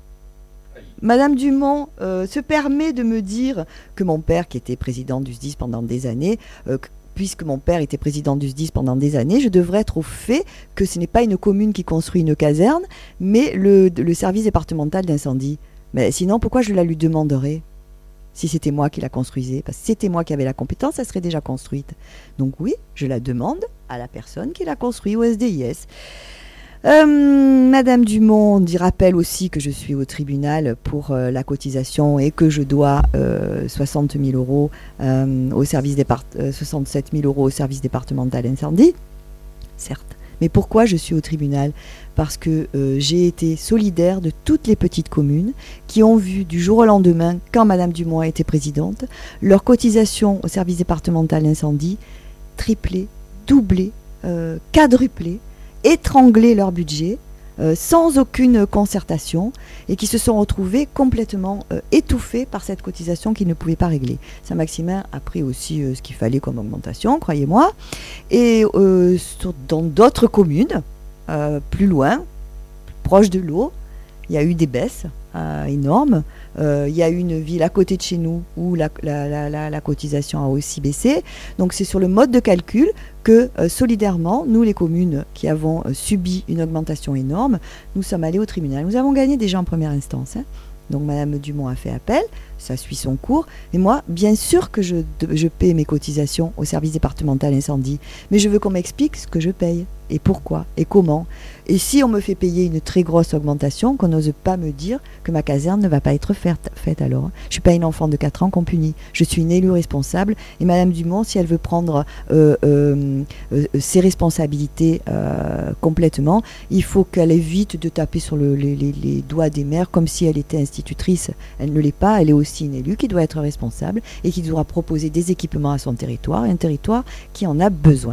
Madame Dumont euh, se permet de me dire que mon père, qui était président du S D I S pendant des années, euh, puisque mon père était président du S D I S pendant des années, je devrais être au fait que ce n'est pas une commune qui construit une caserne, mais le, le service départemental d'incendie. Mais sinon, pourquoi je la lui demanderais si c'était moi qui la construisais? Parce que si c'était moi qui avais la compétence, ça serait déjà construite. Donc oui, je la demande à la personne qui l'a construit au S D I S. Euh, Madame Dumont dit rappelle aussi que je suis au tribunal pour euh, la cotisation et que je dois euh, soixante mille euros euh, au service départ- euh, soixante-sept mille euros au service départemental incendie. Certes. Mais pourquoi je suis au tribunal? Parce que euh, j'ai été solidaire de toutes les petites communes qui ont vu du jour au lendemain, quand Madame Dumont a été présidente, leur cotisation au service départemental incendie tripler, doubler, euh, quadrupler, étrangler leur budget euh, sans aucune concertation et qui se sont retrouvés complètement euh, étouffés par cette cotisation qu'ils ne pouvaient pas régler. Saint-Maximin a pris aussi euh, ce qu'il fallait comme augmentation, croyez-moi. Et euh, sur, dans d'autres communes, euh, plus loin, proche de l'eau, il y a eu des baisses euh, énormes. Euh, il y a eu une ville à côté de chez nous où la, la, la, la, la cotisation a aussi baissé. Donc c'est sur le mode de calcul que euh, solidairement, nous les communes qui avons euh, subi une augmentation énorme, nous sommes allés au tribunal. Nous avons gagné déjà en première instance. Hein. Donc Madame Dumont a fait appel, ça suit son cours. Et moi, bien sûr que je, de, je paie mes cotisations au service départemental incendie, mais je veux qu'on m'explique ce que je paye et pourquoi et comment. Et si on me fait payer une très grosse augmentation, qu'on n'ose pas me dire que ma caserne ne va pas être faite, faite alors. Hein. Je ne suis pas une enfant de quatre ans qu'on punit. Je suis une élue responsable. Et Madame Dumont, si elle veut prendre euh, euh, euh, ses responsabilités euh, complètement, il faut qu'elle évite de taper sur le, les, les, les doigts des maires comme si elle était institutrice. Elle ne l'est pas. Elle est aussi une élue qui doit être responsable et qui devra proposer des équipements à son territoire, un territoire qui en a besoin.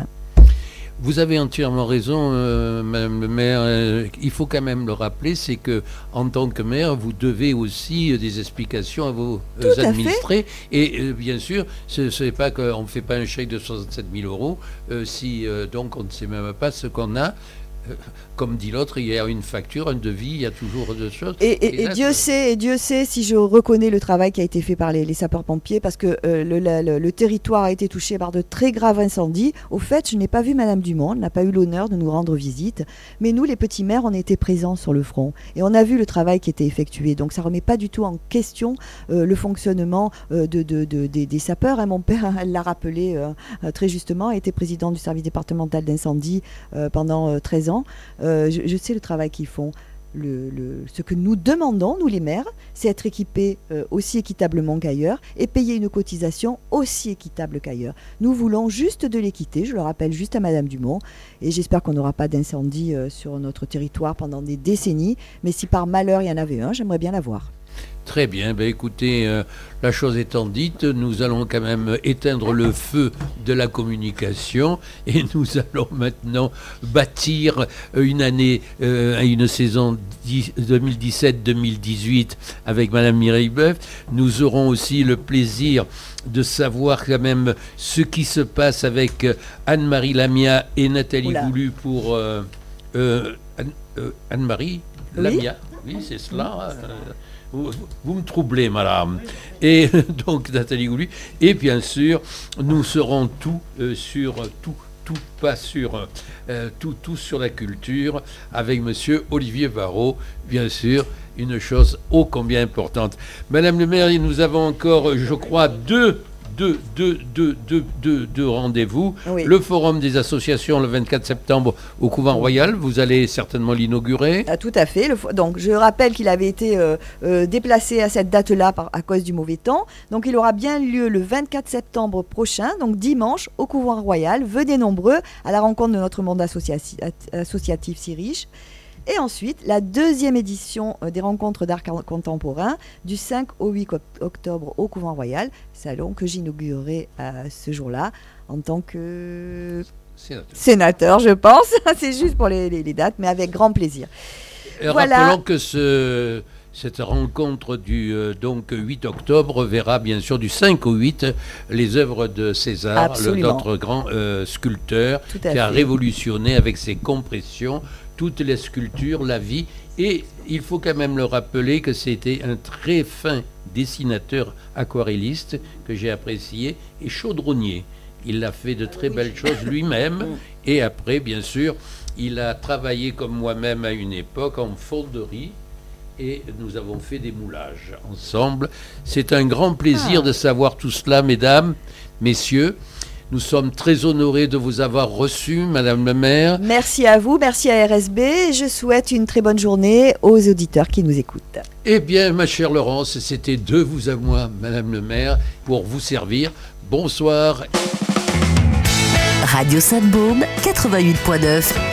Vous avez entièrement raison, euh, Madame le maire. Euh, il faut quand même le rappeler, c'est que en tant que maire, vous devez aussi euh, des explications à vos euh, administrés. Et euh, bien sûr, ce n'est pas qu'on ne fait pas un chèque de soixante-sept mille euros euh, si euh, donc on ne sait même pas ce qu'on a. Comme dit l'autre, il y a une facture, un devis, il y a toujours deux choses. Et, et, et, là, et Dieu sait, et Dieu sait si je reconnais le travail qui a été fait par les, les sapeurs-pompiers, parce que euh, le, le, le territoire a été touché par de très graves incendies. Au fait, je n'ai pas vu Madame Dumont, elle n'a pas eu l'honneur de nous rendre visite, mais nous, les petits maires, on était présents sur le front et on a vu le travail qui était effectué. Donc ça ne remet pas du tout en question euh, le fonctionnement euh, de, de, de, de, des sapeurs. Hein, mon père, elle l'a rappelé euh, très justement, a été président du service départemental d'incendie euh, pendant euh, treize ans. Euh, je, je sais le travail qu'ils font. Le, le, ce que nous demandons, nous les maires, c'est être équipés euh, aussi équitablement qu'ailleurs et payer une cotisation aussi équitable qu'ailleurs. Nous voulons juste de l'équité, je le rappelle juste à Madame Dumont, et j'espère qu'on n'aura pas d'incendie euh, sur notre territoire pendant des décennies, mais si par malheur il y en avait un, j'aimerais bien l'avoir. Très bien, ben écoutez, euh, la chose étant dite, nous allons quand même éteindre le feu de la communication et nous allons maintenant bâtir une année, euh, une saison deux mille dix-sept deux mille dix-huit avec Madame Mireille Boeuf. Nous aurons aussi le plaisir de savoir quand même ce qui se passe avec Anne-Marie Lamia et Nathalie Oula. Goulu pour euh, euh, Anne, euh, Anne-Marie oui. Lamia. Oui, c'est cela. Euh, vous, vous me troublez, madame. Et donc, Nathalie Gouly. Et bien sûr, nous serons tout euh, sur tout. Tout pas sur euh, tout, tout sur la culture avec monsieur Olivier Varro, bien sûr, une chose ô combien importante. Madame le maire, nous avons encore, je crois, deux, deux, deux, deux, deux, deux, deux rendez-vous. Oui. Le forum des associations le vingt-quatre septembre au Couvent Royal, vous allez certainement l'inaugurer. Ah, tout à fait. Le, donc, je rappelle qu'il avait été euh, euh, déplacé à cette date-là par, à cause du mauvais temps. Donc, il aura bien lieu le vingt-quatre septembre prochain, donc dimanche, au Couvent Royal. Venez nombreux à la rencontre de notre monde associatif, associatif si riche. Et ensuite, la deuxième édition des rencontres d'art contemporain du cinq au huit octobre au Couvent Royal, salon que j'inaugurerai euh, ce jour-là en tant que sénateur, sénateur je pense. C'est juste pour les, les, les dates, mais avec grand plaisir. Et voilà. Rappelons que ce, cette rencontre du euh, donc huit octobre verra bien sûr du cinq au huit les œuvres de César, le, notre grand euh, sculpteur qui fait. a révolutionné avec ses compressions toutes les sculptures, la vie, et il faut quand même le rappeler que c'était un très fin dessinateur aquarelliste que j'ai apprécié, et chaudronnier. Il a fait de très belles choses lui-même, et après, bien sûr, il a travaillé comme moi-même à une époque en fonderie, et nous avons fait des moulages ensemble. C'est un grand plaisir ah. de savoir tout cela, mesdames, messieurs. Nous sommes très honorés de vous avoir reçus, Madame le maire. Merci à vous, merci à R S B. Je souhaite une très bonne journée aux auditeurs qui nous écoutent. Eh bien, ma chère Laurence, c'était de vous à moi, Madame le maire, pour vous servir. Bonsoir. Radio Sainte-Baume, quatre-vingt-huit point neuf.